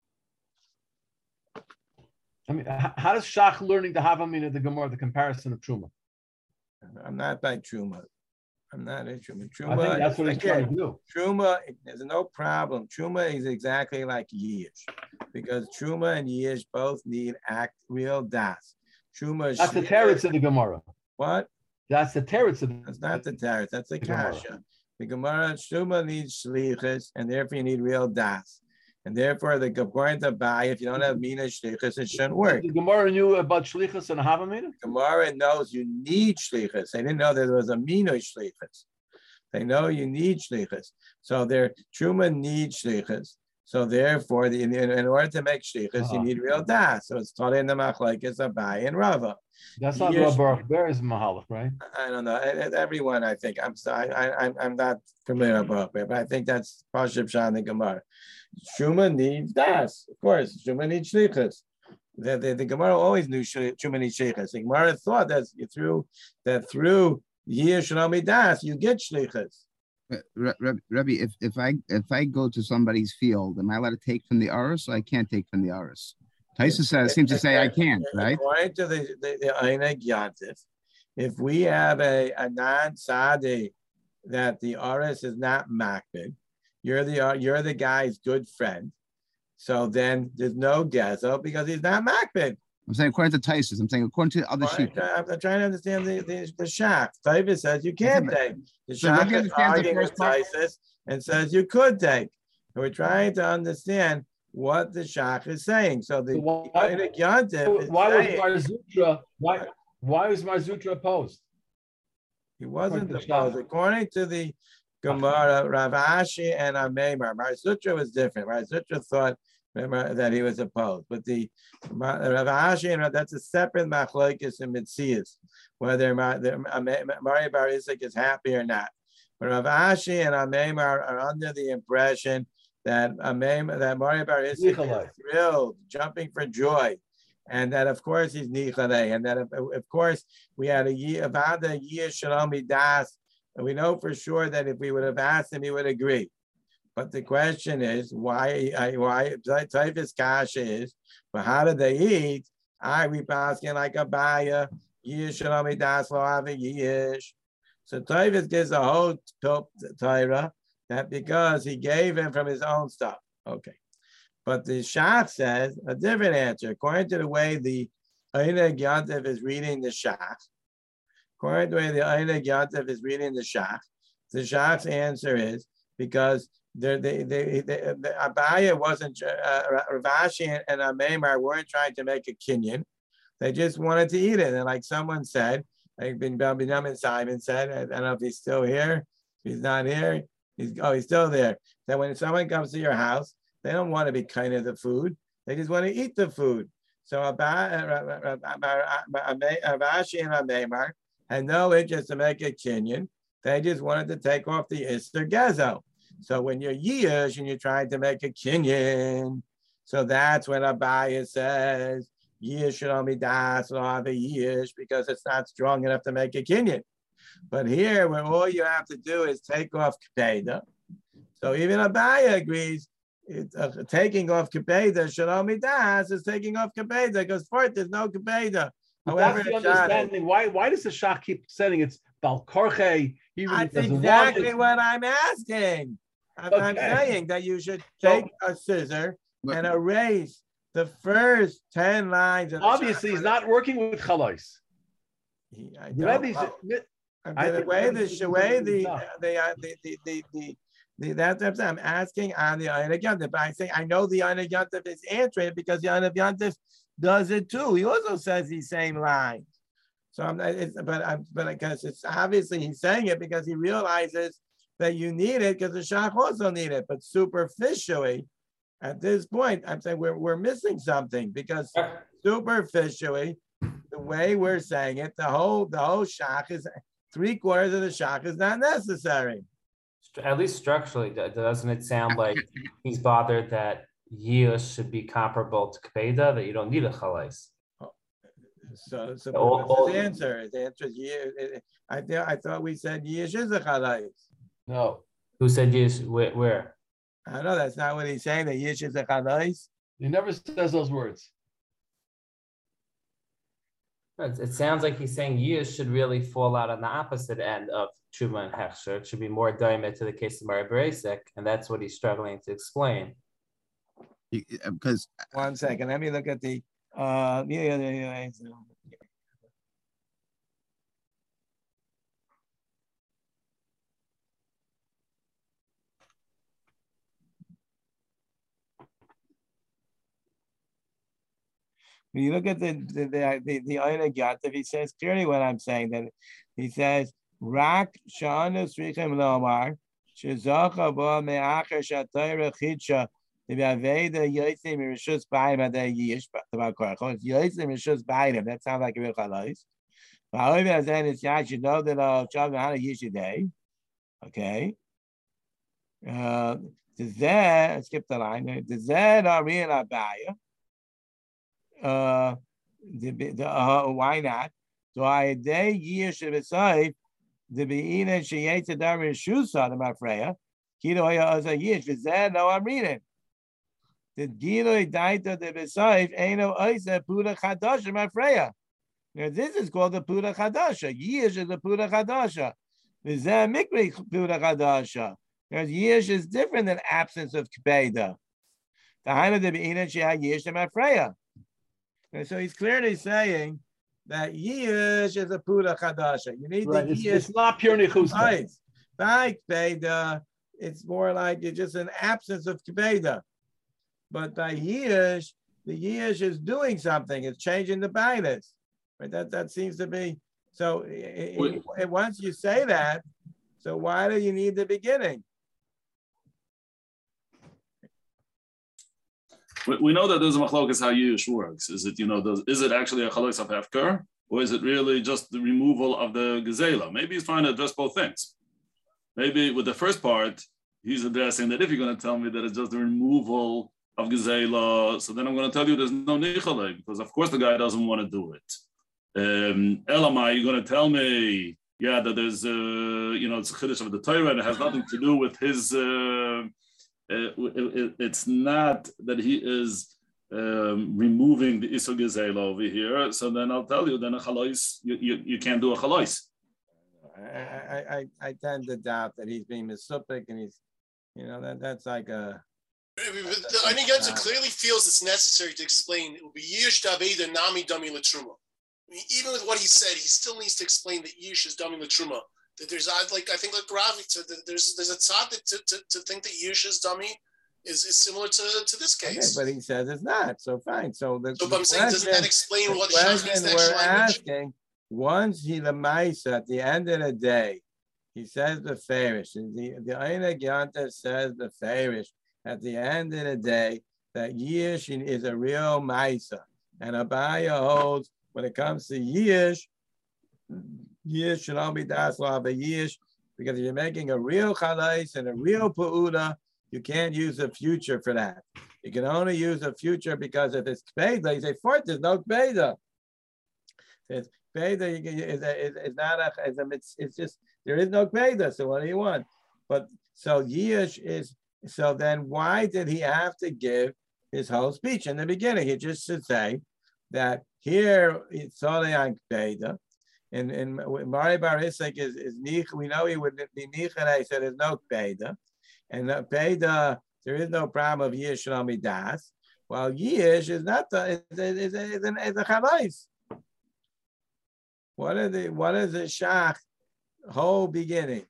I mean, how does Shach learning the Havamina the Gemara the comparison of Truma? I'm not by Truma. I'm not in Truma. Truma. I think that's what he's trying to do. Truma, there's no problem. Truma is exactly like Yish, because Truma and Yish both need act real das. Truma. That's the teretz of the Gemara. What? That's the teretz of the That's not the teretz. That's the kasha. The Gemara Truma needs shlichus, and therefore you need real das. And therefore, the according to Bai, if you don't have mina shlichus, it shouldn't work. The Gemara knew about shlichus and havamina? Gemara knows you need shlichus. They didn't know there was a mina shlichus. They know you need shlichus. So their Truma needs shlichus. So therefore, the, in, in order to make shlichus, uh-huh. you need real das. So it's taught in the machlekes of Bai and Rava. That's not Rav Baruch Ber's mahalach, right? I don't know. Everyone, I think. I'm sorry. I, I, I'm not familiar with Baruch Ber, but I think that's Pashib Shan and Gemara. Truma needs das, of course. Truma needs shlichus. The, the, the Gemara always knew Truma needs shlichus. The Gemara thought that through that through Yir Shlomi das, you get shlichus. Rebbe, if if I if I go to somebody's field, am I allowed to take from the aris? Or I can't take from the aris. Taisa says seems to say I can't, right? According to the the, the Eineg Yantif, if we have a, a non-sadi that the aris is not makbid, you're the you're the guy's good friend. So then there's no gezel because he's not makbid. I'm saying according to Taisus. I'm saying according to other sheep. I'm trying to understand the the, the Shach. Taisus says you can't take. The so Shach is arguing with Taisus and says you could take. And we're trying to understand what the Shach is saying. So the why, Yantiv why was Marzutra why why was Marzutra opposed? He wasn't opposed. According to the Gemara, Rav Ashi and Ameimar. Mar Sutra was different. Mar Sutra thought remember, that he was opposed, but the Rav Ashi and that's a separate machlokes and mitzias, whether Mari Bar Isaac is happy or not. But Rav Ashi and Ameimar are under the impression that Ameimar, that Mari Bar Isaac is thrilled, jumping for joy. And that, of course, he's Nichalei. And that, of, of course, we had a year, Avada Yir Shalom Das. And we know for sure that if we would have asked him, he would agree. But the question is, why, why, Taifis Kasha is, but how did they eat? I we asking like a Baya, Yir Shalom Das Lo Ave Yish. So Taifis gives a whole Torah that because he gave him from his own stuff. Okay. But the Shach says a different answer. According to the way the Einig Yantiv is reading the Shach, according to the way the Einig Yantiv is reading the Shach, the Shach's answer is because they, they, they, they, the Abaya wasn't, uh, Rav Ashi and, and Ameimar weren't trying to make a kinyan. They just wanted to eat it. And like someone said, like Ben Binyamin Simon said, I don't know if he's still here. If he's not here, he's, oh, he's still there. That when someone comes to your house, they don't want to be kind of the food. They just want to eat the food. So Rav Ashi and Ameimar had no interest to make a kinyan. They just wanted to take off the Ister Gezo. So when you're Yish and you're trying to make a kinyan, so that's when Abaya says, Yish Shalomi Das Lo Ave Yish, because it's not strong enough to make a kinyan. But here, where all you have to do is take off Kpeda. So even Abaya agrees, It's, uh, taking off Kepeda, Shalom Das is taking off Kepeda because for it there's no Kepeda. However, that's the understanding. Why, why does the Shach keep saying it's Bal Korche? That's exactly it. What I'm asking. I'm, okay. I'm saying that you should take so, a scissor and erase the first ten lines. Of obviously, he's not working with Chalais. I don't. Well, I the way the way the the the the the, the The, that's what I'm saying. I'm asking on the Einig Yantiv, but I say I know the Einig Yantiv is answering it because the Einig Yantiv does it too. He also says these same lines. So I'm, it's, but I'm, but I guess it's obviously he's saying it because he realizes that you need it because the Shach also need it. But superficially, at this point, I'm saying we're we're missing something because superficially, the way we're saying it, the whole the whole Shach is three quarters of the Shach is not necessary. At least structurally, doesn't it sound like he's bothered that Yish should be comparable to Kpeda, that you don't need a Chalais? So, so all, what's his answer? His answer is Yish. I, th- I thought we said Yish is a Chalais. No. Who said Yish? Where, where? I don't know. That's not what he's saying, that Yish is a Chalais. He never says those words. It sounds like he's saying Yish should really fall out on the opposite end of Truma and Hechsher. It should be more diamond to the case of Mari Bar Isaac, and that's what he's struggling to explain. Because one second, let me look at the uh when you look at the the the the, the Einig Yantiv, he says clearly what I'm saying, that he says Rak Shanu Srichem Lomar Shizacha Ba Me'acher Shatayra Chidsha the Aveda Yotzim Rishus Ba'im Adei Yish Tabar Korachos Yotzim Rishus Ba'im. That sounds like a real Chalais. However, as then it's Yash, you know that uh Shavna Hana Yishidei. Okay. Uh, the Z skip the line. The Z are real Abaya. Uh, the the uh, why not? So I day year should be safe. The beina sheyet the damir shusa the mafreya. Kilo as a year. Is that no? I'm reading. The gilo daita the besaif aino oisa puda chadasha mafreya. Now this is called the puda chadasha. Years is the puda chadasha. Is that mikri puda chadasha? Because years is different than absence of kbeda. The hina the beina sheyet years the mafreya. And so he's clearly saying that Yish is a Puda Chadasha. You need right. the It's, Yish. It's not pure Nichusta. By Kpeda, it's more like it's just an absence of Kpeda. But by Yish, the Yish is doing something. It's changing the Bainas. Right? That, that seems to be, so it, it, once you say that, So why do you need the beginning? We, we know that there's a machlokas how Yush works. Is it, you know, does, is it actually a chalais of hefker, or is it really just the removal of the gezela? Maybe he's trying to address both things. Maybe with the first part, he's addressing that if you're going to tell me that it's just the removal of gezela, so then I'm going to tell you there's no nichalei, because of course the guy doesn't want to do it. Um, Elamai, you're going to tell me, yeah, that there's, uh, you know, it's a chiddush of the Torah, and it has nothing to do with his. Uh, It, it, it's not that he is um, removing the Isur Gezela over here. So then I'll tell you, then a chalais, you, you, you can't do a chalais. I, I, I tend to doubt that he's being misupik, and he's, you know, that that's like a. The Einig Yontif clearly feels it's necessary to explain. It will be Yish Daveda Nami Dami Latruma. I mean, even with what he said, he still needs to explain that Yish is Dami Latruma. That there's like I think like Ravi said that there's there's a tzad to, to, to think that Yusha's dummy is, is similar to, to this case. Okay, but he says it's not. So fine. So the, so the I'm saying, doesn't that explain what the Shach means? question we're asking, once he the Maisa at the end of the day, he says the Farish, and the the Einig Yontif says the Farish at the end of the day that Yish is a real Maisa, and Abaya holds when it comes to Yish. Yish should all be dasla of a yish, because if you're making a real chalais and a real pu'uda, you can't use the future for that. You can only use the future because if it's kpeda, you say, fourth, there's no kpeda. It's kpeda is, is, is not a, is a, it's, it's just, there is no kpeda, so what do you want? But so yish is, so then why did he have to give his whole speech in the beginning? He just should say that here it's only on kpeda. And and Mari Bar Isaac is is nich. We know he would be nichad. He said there's no peda, and the peda there is no problem of yish shalom das. While yish is not the is is is an is a chalais. What is the what is the shach whole beginning?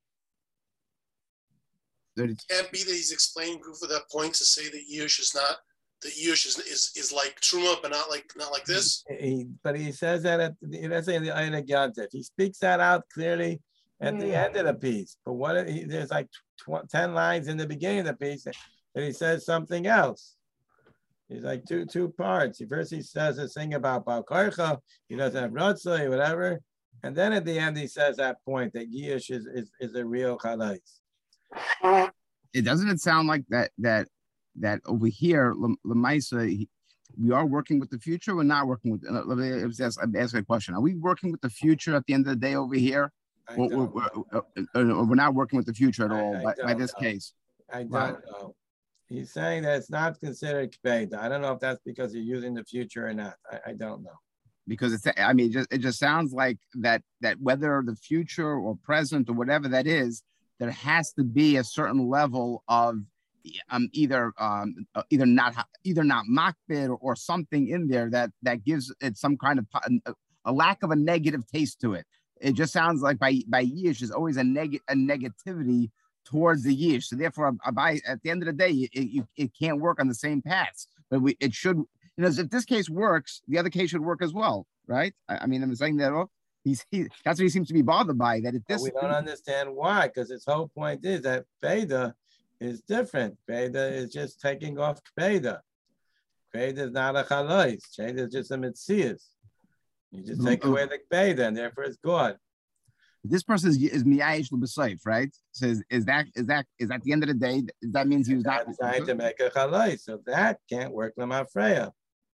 It can't be that he's explaining proof of that point to say that yish is not. The Yush is, is is like Truma, but not like not like this. He, but he says that at the, let's say in the Einig Yontif, he speaks that out clearly at the end of the piece. But what he, there's like tw- ten lines in the beginning of the piece that, that he says something else. He's like two two parts. First he says this thing about Bal Karcha, he doesn't have Ratzah, whatever, and then at the end he says that point that Yish is is, is a real chalais. It doesn't it sound like that that. that over here, Lamaisa, we are working with the future. We're not working with. Uh, let me ask, ask a question. Are we working with the future at the end of the day over here, or we're, we're, uh, we're not working with the future at all I, I by, by this know. case? I don't right. know. He's saying that it's not considered kpeda. I don't know if that's because you're using the future or not. I, I don't know. Because it's. I mean, it just it just sounds like that that whether the future or present or whatever that is, there has to be a certain level of. Um, either um, either not either not makbid or, or something in there that that gives it some kind of a, a lack of a negative taste to it. It just sounds like by by yish is always a neg a negativity towards the yish. So therefore, by at the end of the day, it, it, it can't work on the same paths. But we it should, you know, if this case works, the other case should work as well, right? I, I mean, I'm saying that. Oh, he's he, that's what he seems to be bothered by. That if this but we don't understand why, because his whole point is that Veda is different. Veda is just taking off Veda. Veda is not a chalais. Veda is just a mitzias. You just take away the Veda, and therefore it's gone. This person is, is miyayish l'b'seif, right? So is, is that is that is at the end of the day that means he was not trying to make a chalais, so that can't work l'mafreya.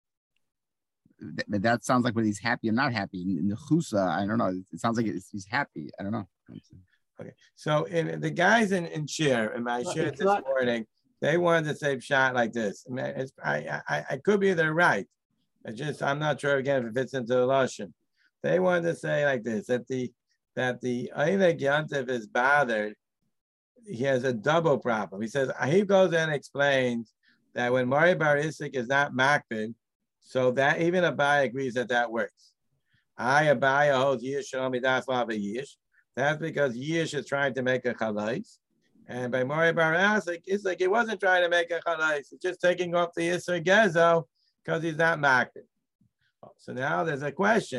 But that sounds like when he's happy or not happy. In the chusa, I don't know. It sounds like he's happy. I don't know. Okay, so in the guys in, in share in my share this not, morning, they wanted to say shot like this. I, mean, it's, I, I I could be they're right. I just I'm not sure again if it fits into the lashon. They wanted to say like this that the that the Einig Yontif is bothered. He has a double problem. He says he goes and explains that when Mari Bar Isaac is not makbid, so that even Abaya agrees that that works. I Abaya holds yish shalom midas lava yish. That's because Yish is trying to make a chalais. And by Mori Bar Isaac, it's like he wasn't trying to make a chalais. It's just taking off the Yisr Gezo because he's not makbid. So now there's a question.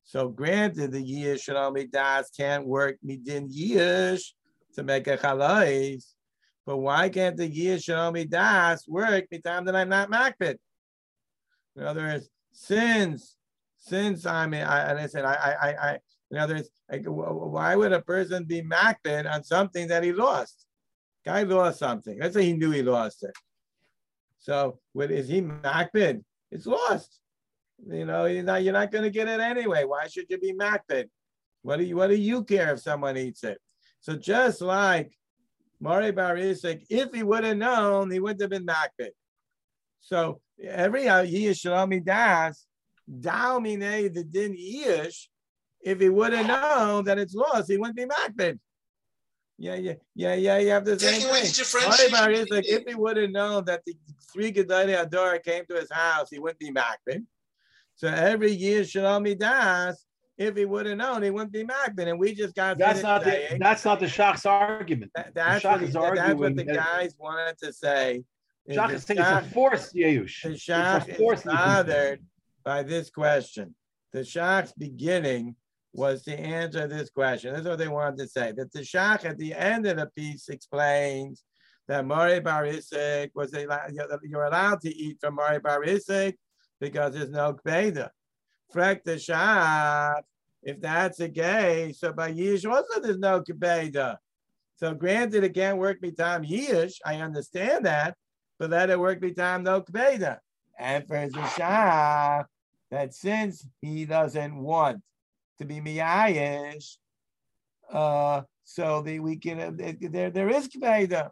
So granted, the Yish Shalom Das can't work midin Yish to make a chalais, but why can't the Yish Shalom Das work midam that I'm not makbid? In other words, since since I'm, I, and I said, I, I, I, in other words, like, why would a person be makbid on something that he lost? Guy lost something. Let's say he knew he lost it. So, what is he makbid? It's lost. You know, you're not, you're not going to get it anyway. Why should you be makbid? What do you What do you care if someone eats it? So just like Mari Bar Isaac, if he would have known, he wouldn't have been makbid. So every Yish Shalomi Das, Dal Mine the Din Yish, if he would have known that it's lost, he wouldn't be makbid. Yeah, yeah, yeah, yeah. You have the same thing. Mari Bar Isaac, if he would have known that the three Gedolei Ador came to his house, he wouldn't be makbid. So every year, Shalom Das, if he would have known, he wouldn't be makbid. And we just got that's not saying, the that's not the Shach's argument. That, that's, what, he, that's what the guys wanted to say. Shach is saying it's a forced Yeush. The Shach is bothered by this question. The Shach's beginning was to answer this question. That's what they wanted to say. That the Shach at the end of the piece explains that Mari Bar Isaac was a, you're allowed to eat from Mari Bar Isaac because there's no kveida. Frek the Shach, if that's the case, so by Yish also there's no kveida. So granted, it can't work mitam Yish, I understand that, but let it work mitam no kveida. And for the Shach, that since he doesn't want to be miyayish, uh, so the we can uh, there there is kveida.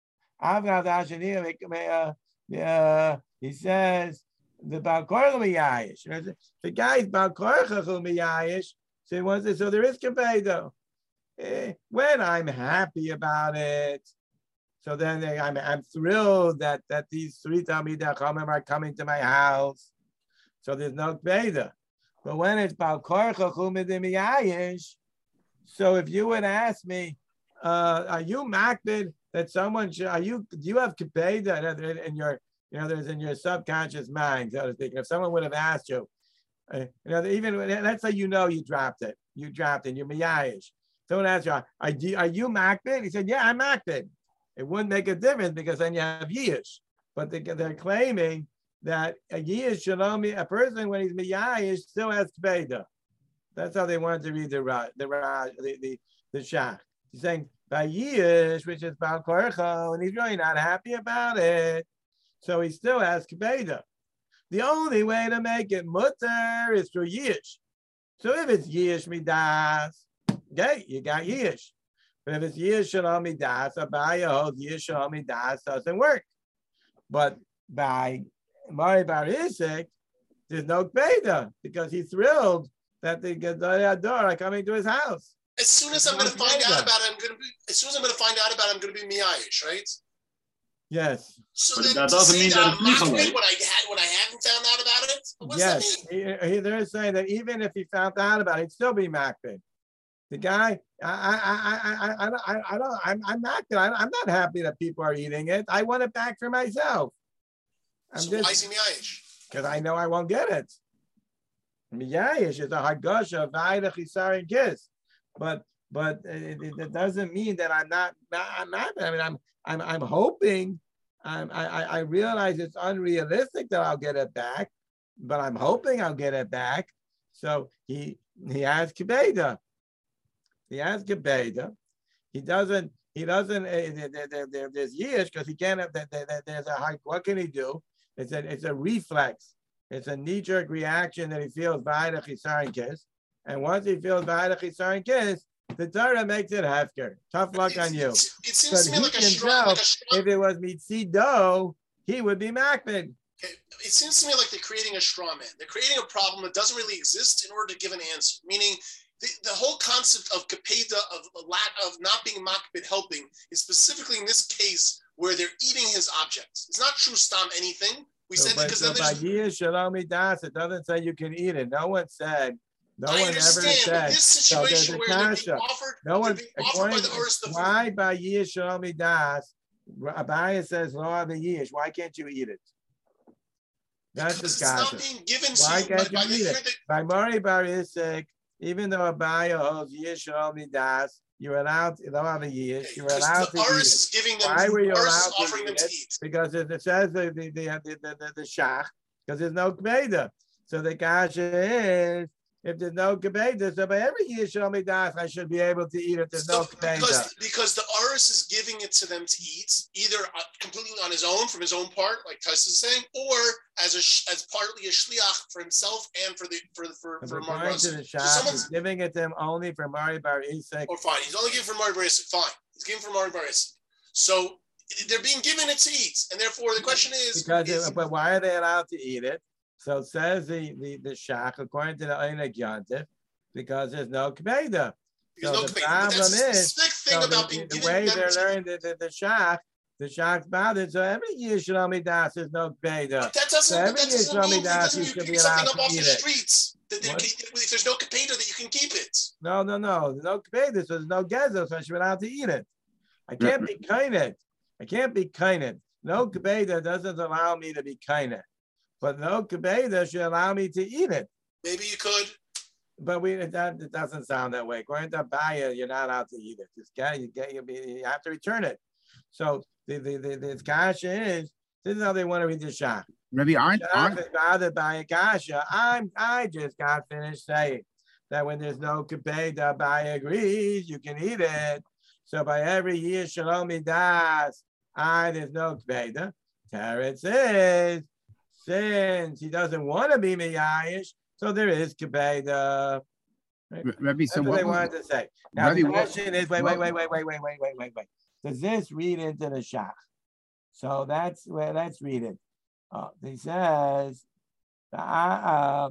Uh, he says the Baal Korach miyayish. The guy's Baal Korach miyayish. So he wants to, so there is kveida. Eh, when I'm happy about it, so then they, I'm I'm thrilled that that these three Talmidei Chachamim are coming to my house. So there's no kveida. But when it's Baal Korach miyayish, so if you would ask me, uh, are you makbid that someone should, are you, do you have kveida in your, you know, there's in your subconscious mind, so to speak. If someone would have asked you, uh, you know, even let's say you know you dropped it, you dropped it, you're miyayish. Someone asked you, are, are you makbid? He said, yeah, I'm makbid. It wouldn't make a difference because then you have yish. But they, they're claiming that a yish shalomi, a person when he's miyayish still has kveida. That's how they wanted to read the the the the, the Shach. He's saying by yish, which is Baal Korach, and he's really not happy about it, so he still has kveida. The only way to make it mutter is through yish. So if it's yish midas, okay, you got yish. But if it's yish shalom midas, Abaya holds yish shalom midas doesn't work. But by Mari Bar Isaac, there's no kveida because he's thrilled that the Gedolei Ador are coming to his house. As soon as I'm going to find out about it, I'm going to be. As soon as I'm going to find out about it, I'm going to be miyayish, right? Yes. So but then that doesn't mean that, that I'm not when I had when I haven't found out about it. What yes, he, he, they're saying that even if he found out about it, he'd still be makbid. The guy, I, I, I, I, I, I don't, I'm, I'm makbid. I'm not happy that people are eating it. I want it back for myself. I'm so just, why is he miyayish? Because I know I won't get it. Miyayish is a hagasha, v'ayda chisarin kiss, but but it, it doesn't mean that I'm not. I'm not. I mean, I'm I'm I'm hoping. I'm, I I realize it's unrealistic that I'll get it back, but I'm hoping I'll get it back. So he he has kveida. He has kveida. He doesn't. He doesn't. Uh, there, there, there, there's years because he can't. There, there, there's a high. What can he do? It's a it's a reflex. It's a knee-jerk reaction that he feels v'ayda chisarin kiss, and once he feels v'ayda chisarin kiss, the Torah makes it hefker. Tough luck on you. It seems to me like a, strong, like a strong. If it was mitzido, he would be makbid. Okay. It seems to me like they're creating a straw man. They're creating a problem that doesn't really exist in order to give an answer. Meaning, the, the whole concept of kapeda, of a lack of not being makbid helping, is specifically in this case where they're eating his objects. It's not true stam anything. We so, said but, because so then there's shalom das, it doesn't say you can eat it. No one said. No I one understand, ever said. But this situation so where they're being offered, no one, being offered by the Urs the why by yish shalom das? Abaya says lo the yish. Why can't you eat it? That's because the it's not kasha. being given Why to you. can't By, you by eat the, it? By Mori Bar Isik, even though Abaya holds Yish Omi Das, you're allowed to, you don't have a Yish, you're because allowed the to eat Aris it. is giving them. Why were you Aris allowed is to offering them eat to it? eat. Because it it says the the the the, the, the, the shach, because there's no kbeda. So the kasha is, if there's no kbeda, so by every Yish Omi Das, I should be able to eat it. There's So no kbeda. because because the Aris is giving it to them to eat, either completely on his own from his own part, like Tus is saying, or as a as partly a shliach for himself and for the for for But for according Mari to the So shach, someone's he's giving it to him only for Mari Bar Isik. or fine, he's only giving for Mari Baris. Fine, he's giving for Mari Baris. So they're being given it to eat, and therefore the question is, Because is it, but why are they allowed to eat it? So it says the the the shach according to the Einik Yantif, because there's no kbeda. there's So no the debate. But problem that's the is, specific thing so about the, being the given way them they're to learning the the, the shach, the shach's bothered. So every year Shlomi Das is no kbeda. But that So doesn't, every that year doesn't Shlomi mean, that Das doesn't you mean you should can be pick something allowed up to off the eat it. streets. That there What? can, if there's no kapeda, that you can keep it. No, no, no, no kbeda. So there's no gezer, so I should be allowed to eat it. I can't be kainet. I can't be kainet. No kbeda doesn't allow me to be kainet. But no kbeda should allow me to eat it. Maybe you could. But we that it doesn't sound that way. According to Abaya, you're not allowed to eat it. This guy, you get you, you have to return it. So the the the, the kasha is this is how they want to read the shach. Rabbi, aren't aren't Shach is bothered by a kasha. I'm I just got finished saying that when there's no kibeda, Abaya agrees you can eat it. So by every year Shalomi Das, I there's no kibeda. Teretz says since he doesn't want to be miyayish. So there is kibeda. Right? Rabbi? So That's what what they was, wanted to say. Now Rabbi, the what- question is, wait, wait, what- wait, wait, wait, wait, wait, wait, wait, wait. Does this read into the shach? So that's where let's read it. Uh, he says, the uh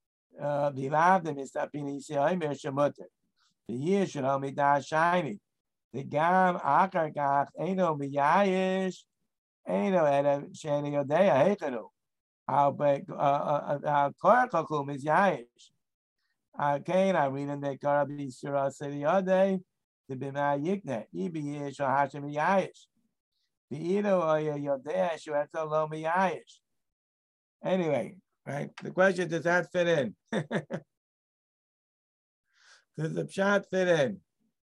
uh the lav the mistapini seomer shemuter. The year shalom midah shiny. The gam akar kach eno miyayish eno eda sheni yodea hechenu. Al be al kor kakum is yayish. Again, I read in the Karabi Surah City Ode, the Bima Yikne, Ibi Yish or Hashem Yayish. The Ido Oya Yodea Shueto Lo Miyayish. Anyway, right? The question, does that fit in? Does the pshat fit in?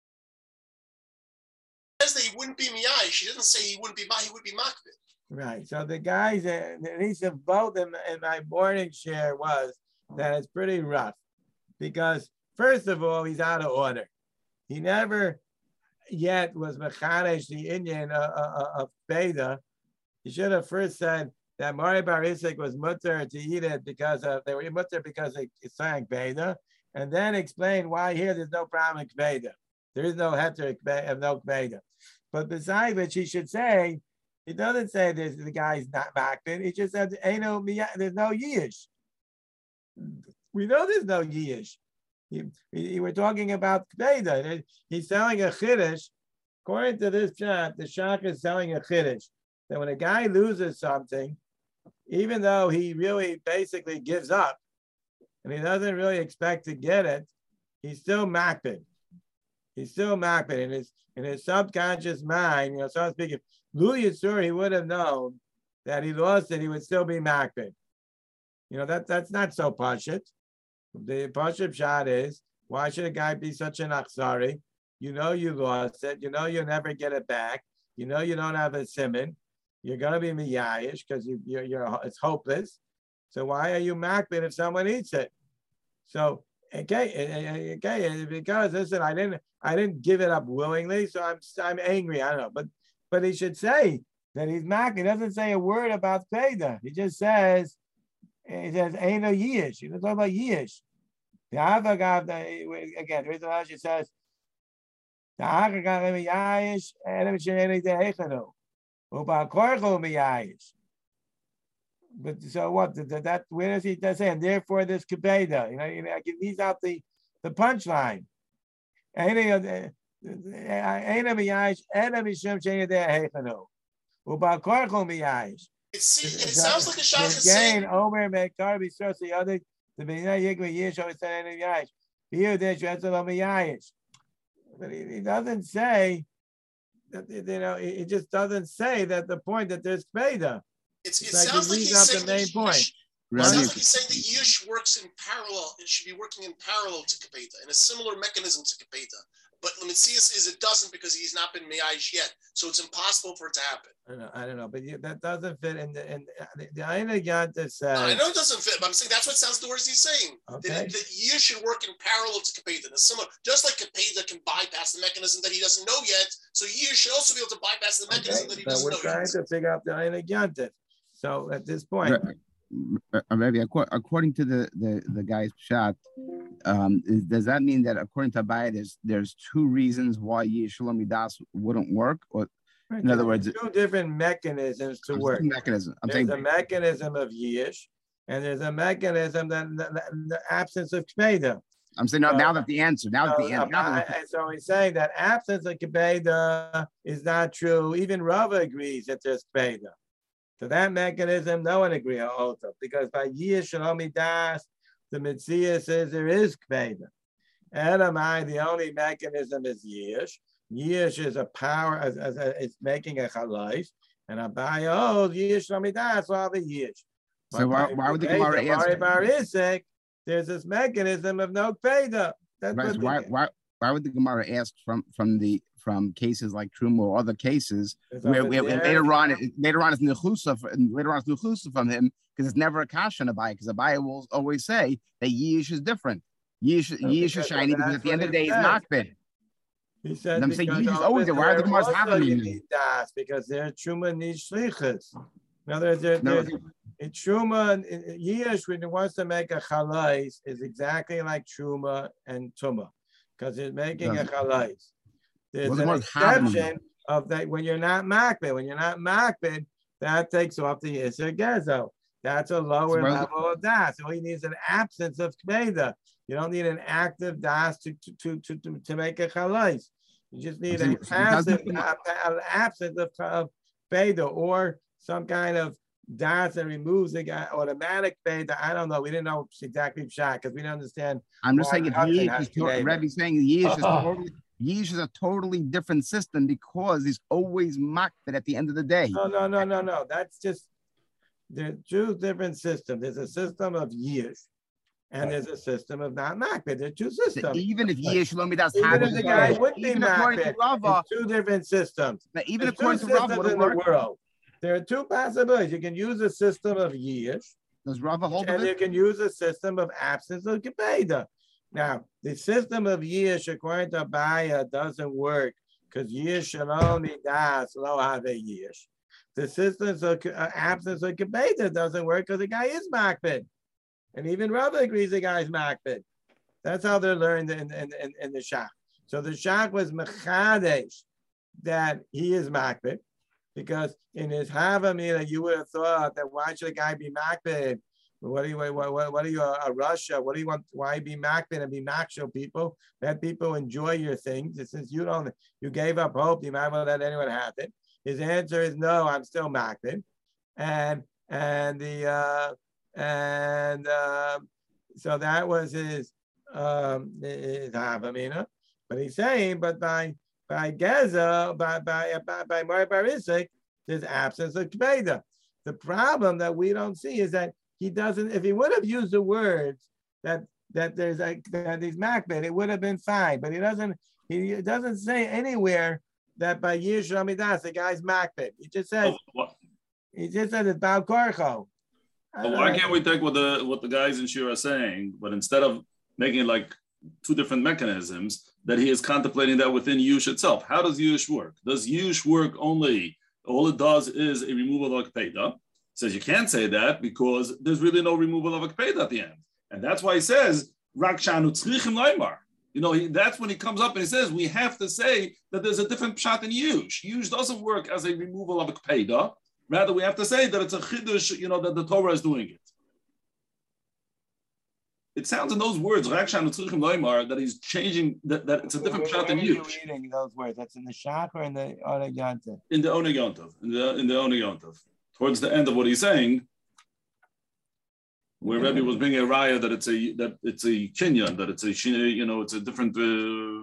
Says that he wouldn't be miyayish. She doesn't say he wouldn't be he would be makbid. Right. So the guys, at least of both in, in my morning share was that it's pretty rough. Because first of all, he's out of order. He never yet was mechanesh the Indian uh, uh, of Beda. He should have first said that Mari Bar Isik was mutter to eat it because of they were mutter because they sang Beda, and then explain why here there's no problem with Beda. There is no heter of no Beda. But besides which, he should say he doesn't say this the guy's not makbid. He just said ain't no there's no yish. We know there's no yish. He, he, we're talking about kbeda. He's selling a chiddush. According to this shach, the shach is selling a chiddush. That when a guy loses something, even though he really basically gives up, and he doesn't really expect to get it, he's still makbid. He's still makbid in his in his subconscious mind. You know, so to speak, if Lu Yisur, he would have known that he lost it, he would still be makbid. You know, that that's not so pashut. The Pashup shot is, why should a guy be such an aksari? You know you lost it. You know you'll never get it back. You know you don't have a simon. You're going to be miyayish because you, you're, you're, it's hopeless. So why are you makbid if someone eats it? So, okay, okay, because listen, I didn't I didn't give it up willingly, so I'm I'm angry. I don't know. But but he should say that he's makbid. He doesn't say a word about peda. He just says, he says, ain't no yish. He doesn't talk about yish. The Avagav, again, the reason why she says, the Avagav miyayish, and it should any day hechanu. Uba korcho miyayish. But so what? That, that where does he does say? And therefore, this kibeda. You know, you know, I can leave out the the punchline. Any of the ain't miyayish, and mishum sheni day hechanu. Uba korcho miyayish. It, see, it sounds like a shach is saying. Omer mekar b'sros the other. The Bnei Yigma Yish always said any Yayish. Here, there's Yetzalom Yayish. But he, he doesn't say that, you know, he just doesn't say that the point that there's Kbeda. It's, it It's like sounds he like leaves he's out saying the main that point. It sounds like he's saying that Yush works in parallel. It should be working in parallel to Kapeda, in a similar mechanism to Kapeda. But Lemitzias is it doesn't because he's not been Me'aish yet. So it's impossible for it to happen. I don't know, I don't know but you, that doesn't fit in the, in the, the Ayin Yanta says. No, I know it doesn't fit, but I'm saying that's what sounds the words he's saying. Okay. That, that Yush should work in parallel to Kapeda. In a similar, just like Kapeda can bypass the mechanism that he doesn't know yet, so Yush should also be able to bypass the mechanism Okay. that he So doesn't we're know trying yet. to figure out the Ayin Yanta. So at this point, Maybe according to the the the guy's shot, um, is, does that mean that according to Abaye, there's there's two reasons why Yishalom Midas wouldn't work, or right, in other words, two different mechanisms to I'm work. Mechanism. I'm there's saying a mechanism of Yish, and there's a mechanism that the, the, the absence of Kpeda. I'm saying now, So, now that the answer, now that so, the answer, now that and so he's saying that absence of Kpeda is not true. Even Rava agrees that there's Kpeda. So that mechanism, no one agrees also, because by Yish Shalom Das, the Mitzvah says there is Kpeda. Elamai, the only mechanism is Yish. Yish is a power, as, as, as it's making a chalais, and Abaye, oh, Yish Shalom Das, all the Yish. So why, why would the Gemara ask? Bar Isaac, there's this mechanism of no Kpeda. That's right, what so why, why, why would the Gemara ask from from the from cases like Truma or other cases where, where, where later on later on it's Nechusa later on it's Nechusa from him because it's never a kasha in Abaye, because Abaye will always say that Yish is different. Yish, so Yish is shiny because at the end of the day it's makbid. He said, I'm saying Yish is always there. Why are the Gemara's having me? Because they're Truma needs shlichus. In other words, they're, No. they're, in Truma, Yish, when it wants to make a chalais, is exactly like Truma and Tuma, because it's making Yeah. a chalais. There's Well, an the Gemara's having me. exception of that when you're not makbid. When you're not makbid, that takes off the Yisr Gezo. That's a lower So level of das. All he needs is an absence of kmeda. You don't need an active das to to to to, to make a chalais. You just need I'm a saying, passive doesn't- uh, an absence of, of beta or some kind of das that removes the guy automatic beta. I don't know. We didn't know exactly shot because we didn't understand. I'm just why saying if Hudson Yish has is to name it. Rebbe's saying Yish is totally Yish is a totally different system because he's always makbid at the end of the day. No, no, no, no, no. That's just there's two different systems. There's a system of Yish, and there's a system of not makbid. There are two So systems. even if Yish Lomidas Even had if the guy would be even according to makbid, Rava, it's two different systems. now, even There's according two to Rava, systems would it in the work? world. There are two possibilities. You can use a system of Yish, Does Rava hold of and you it? can use a system of absence of Kebeda. Now, the system of Yish, according to Abaye, doesn't work because Yish Shalom Midas Lo Have Yish. The system of uh, absence of Kebeda doesn't work because the guy is makbid. And even Rava agrees the guy is makbid. That's how they're learned in, in, in, in the Shach. So the Shach was mechadesh that he is makbid, because in his Havamina, you would have thought that why should a guy be makbid? What do you what, what, what are you a, a Russia? What do you want? Why be makbid and be makshel people? Let people enjoy your things. And since you don't, you gave up hope, you might want to let anyone have it. His answer is no. I'm still makbid, and and the uh, and uh, so that was his um, his Havamina. But he's saying, but by by Geza, by by by by Mari Barisik, there's absence of Kbeda. The problem that we don't see is that he doesn't. If he would have used the words that that there's a that he's makbid, it would have been fine. But he doesn't. He doesn't say anywhere that by Yish Ramidas the guy's makbid. He just says What? he just says it's Bal Korcho. But why can't we take what the what the guys in Shira are saying, but instead of making it like two different mechanisms, that he is contemplating that within Yush itself? How does Yush work? Does Yush work only? All it does is a removal of Akpeda. Says you can't say that because there's really no removal of Akpeda at the end, and that's why he says Rak Shanu Tzrichim Leimar. You know, he, that's when he comes up and he says we have to say that there's a different pshat in Yush. Yush doesn't work as a removal of Akpeda. Rather, we have to say that it's a chidush, you know, that the Torah is doing it. It sounds in those words, that he's changing, that, that it's a different pshat than you. Reading those words. That's in the Shach or in the Oneg Yontif? In the Oneg Yontif, in the in the Oneg Yontif. Towards the end of what he's saying, where Rebbe was bringing a raya that it's a that it's a kinyan, that it's a you know, it's a different. Uh...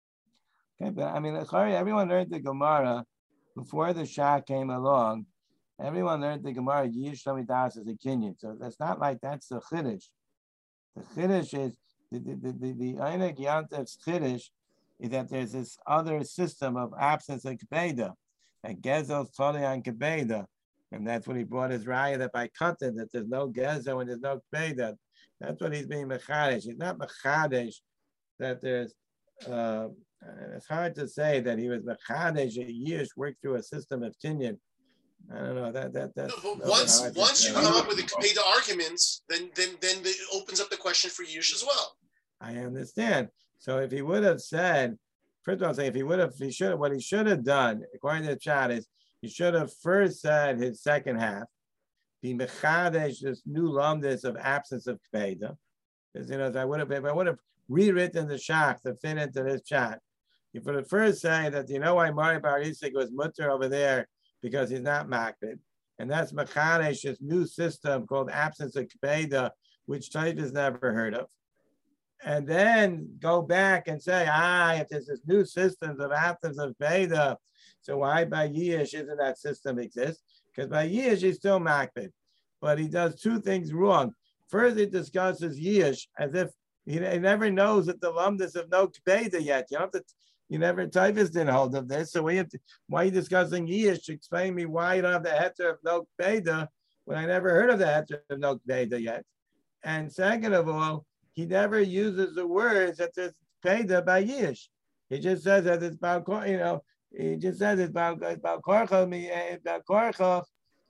Okay, but I mean, everyone learned the Gemara before the Shach came along. Everyone learned the Gemara Yish Shlomi as a Kinyan. So that's not like that's the Chiddush. The Chiddush is the the the the, the Einik Yantev's Chiddush is that there's this other system of absence of Kebeda. And Gezel's totally on Kebeda. And that's when he brought his raya that by cutting that there's no Gezel and there's no Kebeda. That's what he's being Mechadesh. He's not Mechadesh that there's uh, it's hard to say that he was Mechadesh a years worked through a system of Tinyan. I don't know that that that. No, but once once you come up with the Kebeda arguments, then then then it opens up the question for Yush as well. I understand. So if he would have said, first of all, say if he would have, he should have. What he should have done, according to the chat, is he should have first said his second half, be mechadesh this new lumdus of absence of kbeda. Because you know, if I would have, if I would have rewritten the shach to fit into this chat, you would have first say that you know why Mari Bar Yisik was mutter over there because he's not makbid, and that's mechadesh this new system called absence of kbeda, which Taif has never heard of. And then go back and say, ah, if there's this new system of absence of beta, so why by Yish isn't that system exist? Because by Yish he's still makbid, but he does two things wrong. First, he discusses Yish as if he, he never knows that the lumdus of no beta yet. You have to, you never Typhus didn't hold of this. So we have to, why are you discussing Yish? Explain me why you don't have the heter of no beta when I never heard of the heter of no beta yet. And second of all, he never uses the words that there's Peda by Yish. He just says that it's about, you know, he just says it's about about Korcha, about Korcha,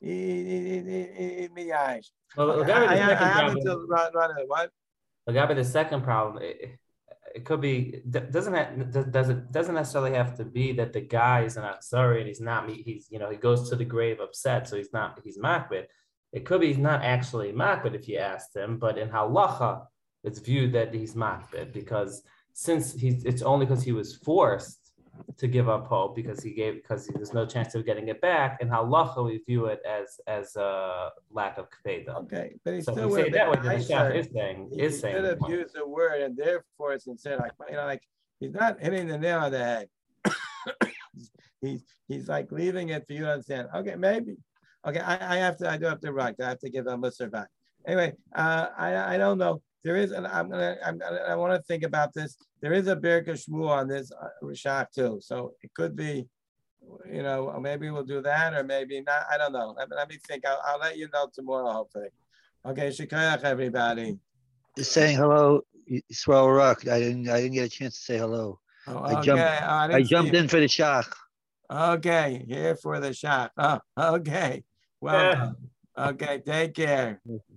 Miyash. Well, I happen to run, run it. What? Agabe, the second problem, it, it could be doesn't have, does it doesn't necessarily have to be that the guy is an Aksari and he's not he's you know he goes to the grave upset, so he's not he's makbid. It could be he's not actually makbid if you asked him, but in halacha it's viewed that he's makbid because since he's it's only because he was forced to give up hope because he gave because there's no chance of getting it back. In halacha we view it as as a lack of kaveda. Okay, but he so still we say that way. The nicer. Shach is saying he, is he saying should have used the word and therefore it's instead like you know like he's not hitting the nail on the head. he's he's like leaving it for you to understand. Okay, maybe. Okay, I, I have to I do have to write. I have to give them a Musar back. Anyway, uh, I I don't know. There is, and I'm gonna, I'm gonna, I want to think about this. There is a Birka Shmuel on this uh, Shach too, so it could be, you know, maybe we'll do that or maybe not. I don't know. Let, let me think. I'll, I'll let you know tomorrow, hopefully. Okay, Shikayach, everybody. Just saying hello, Swell Rock. I didn't, I didn't get a chance to say hello. Oh, I okay. jumped, oh, I, I jumped in for the Shach. Okay, here for the Shach. Oh, okay. Welcome. Okay, take care.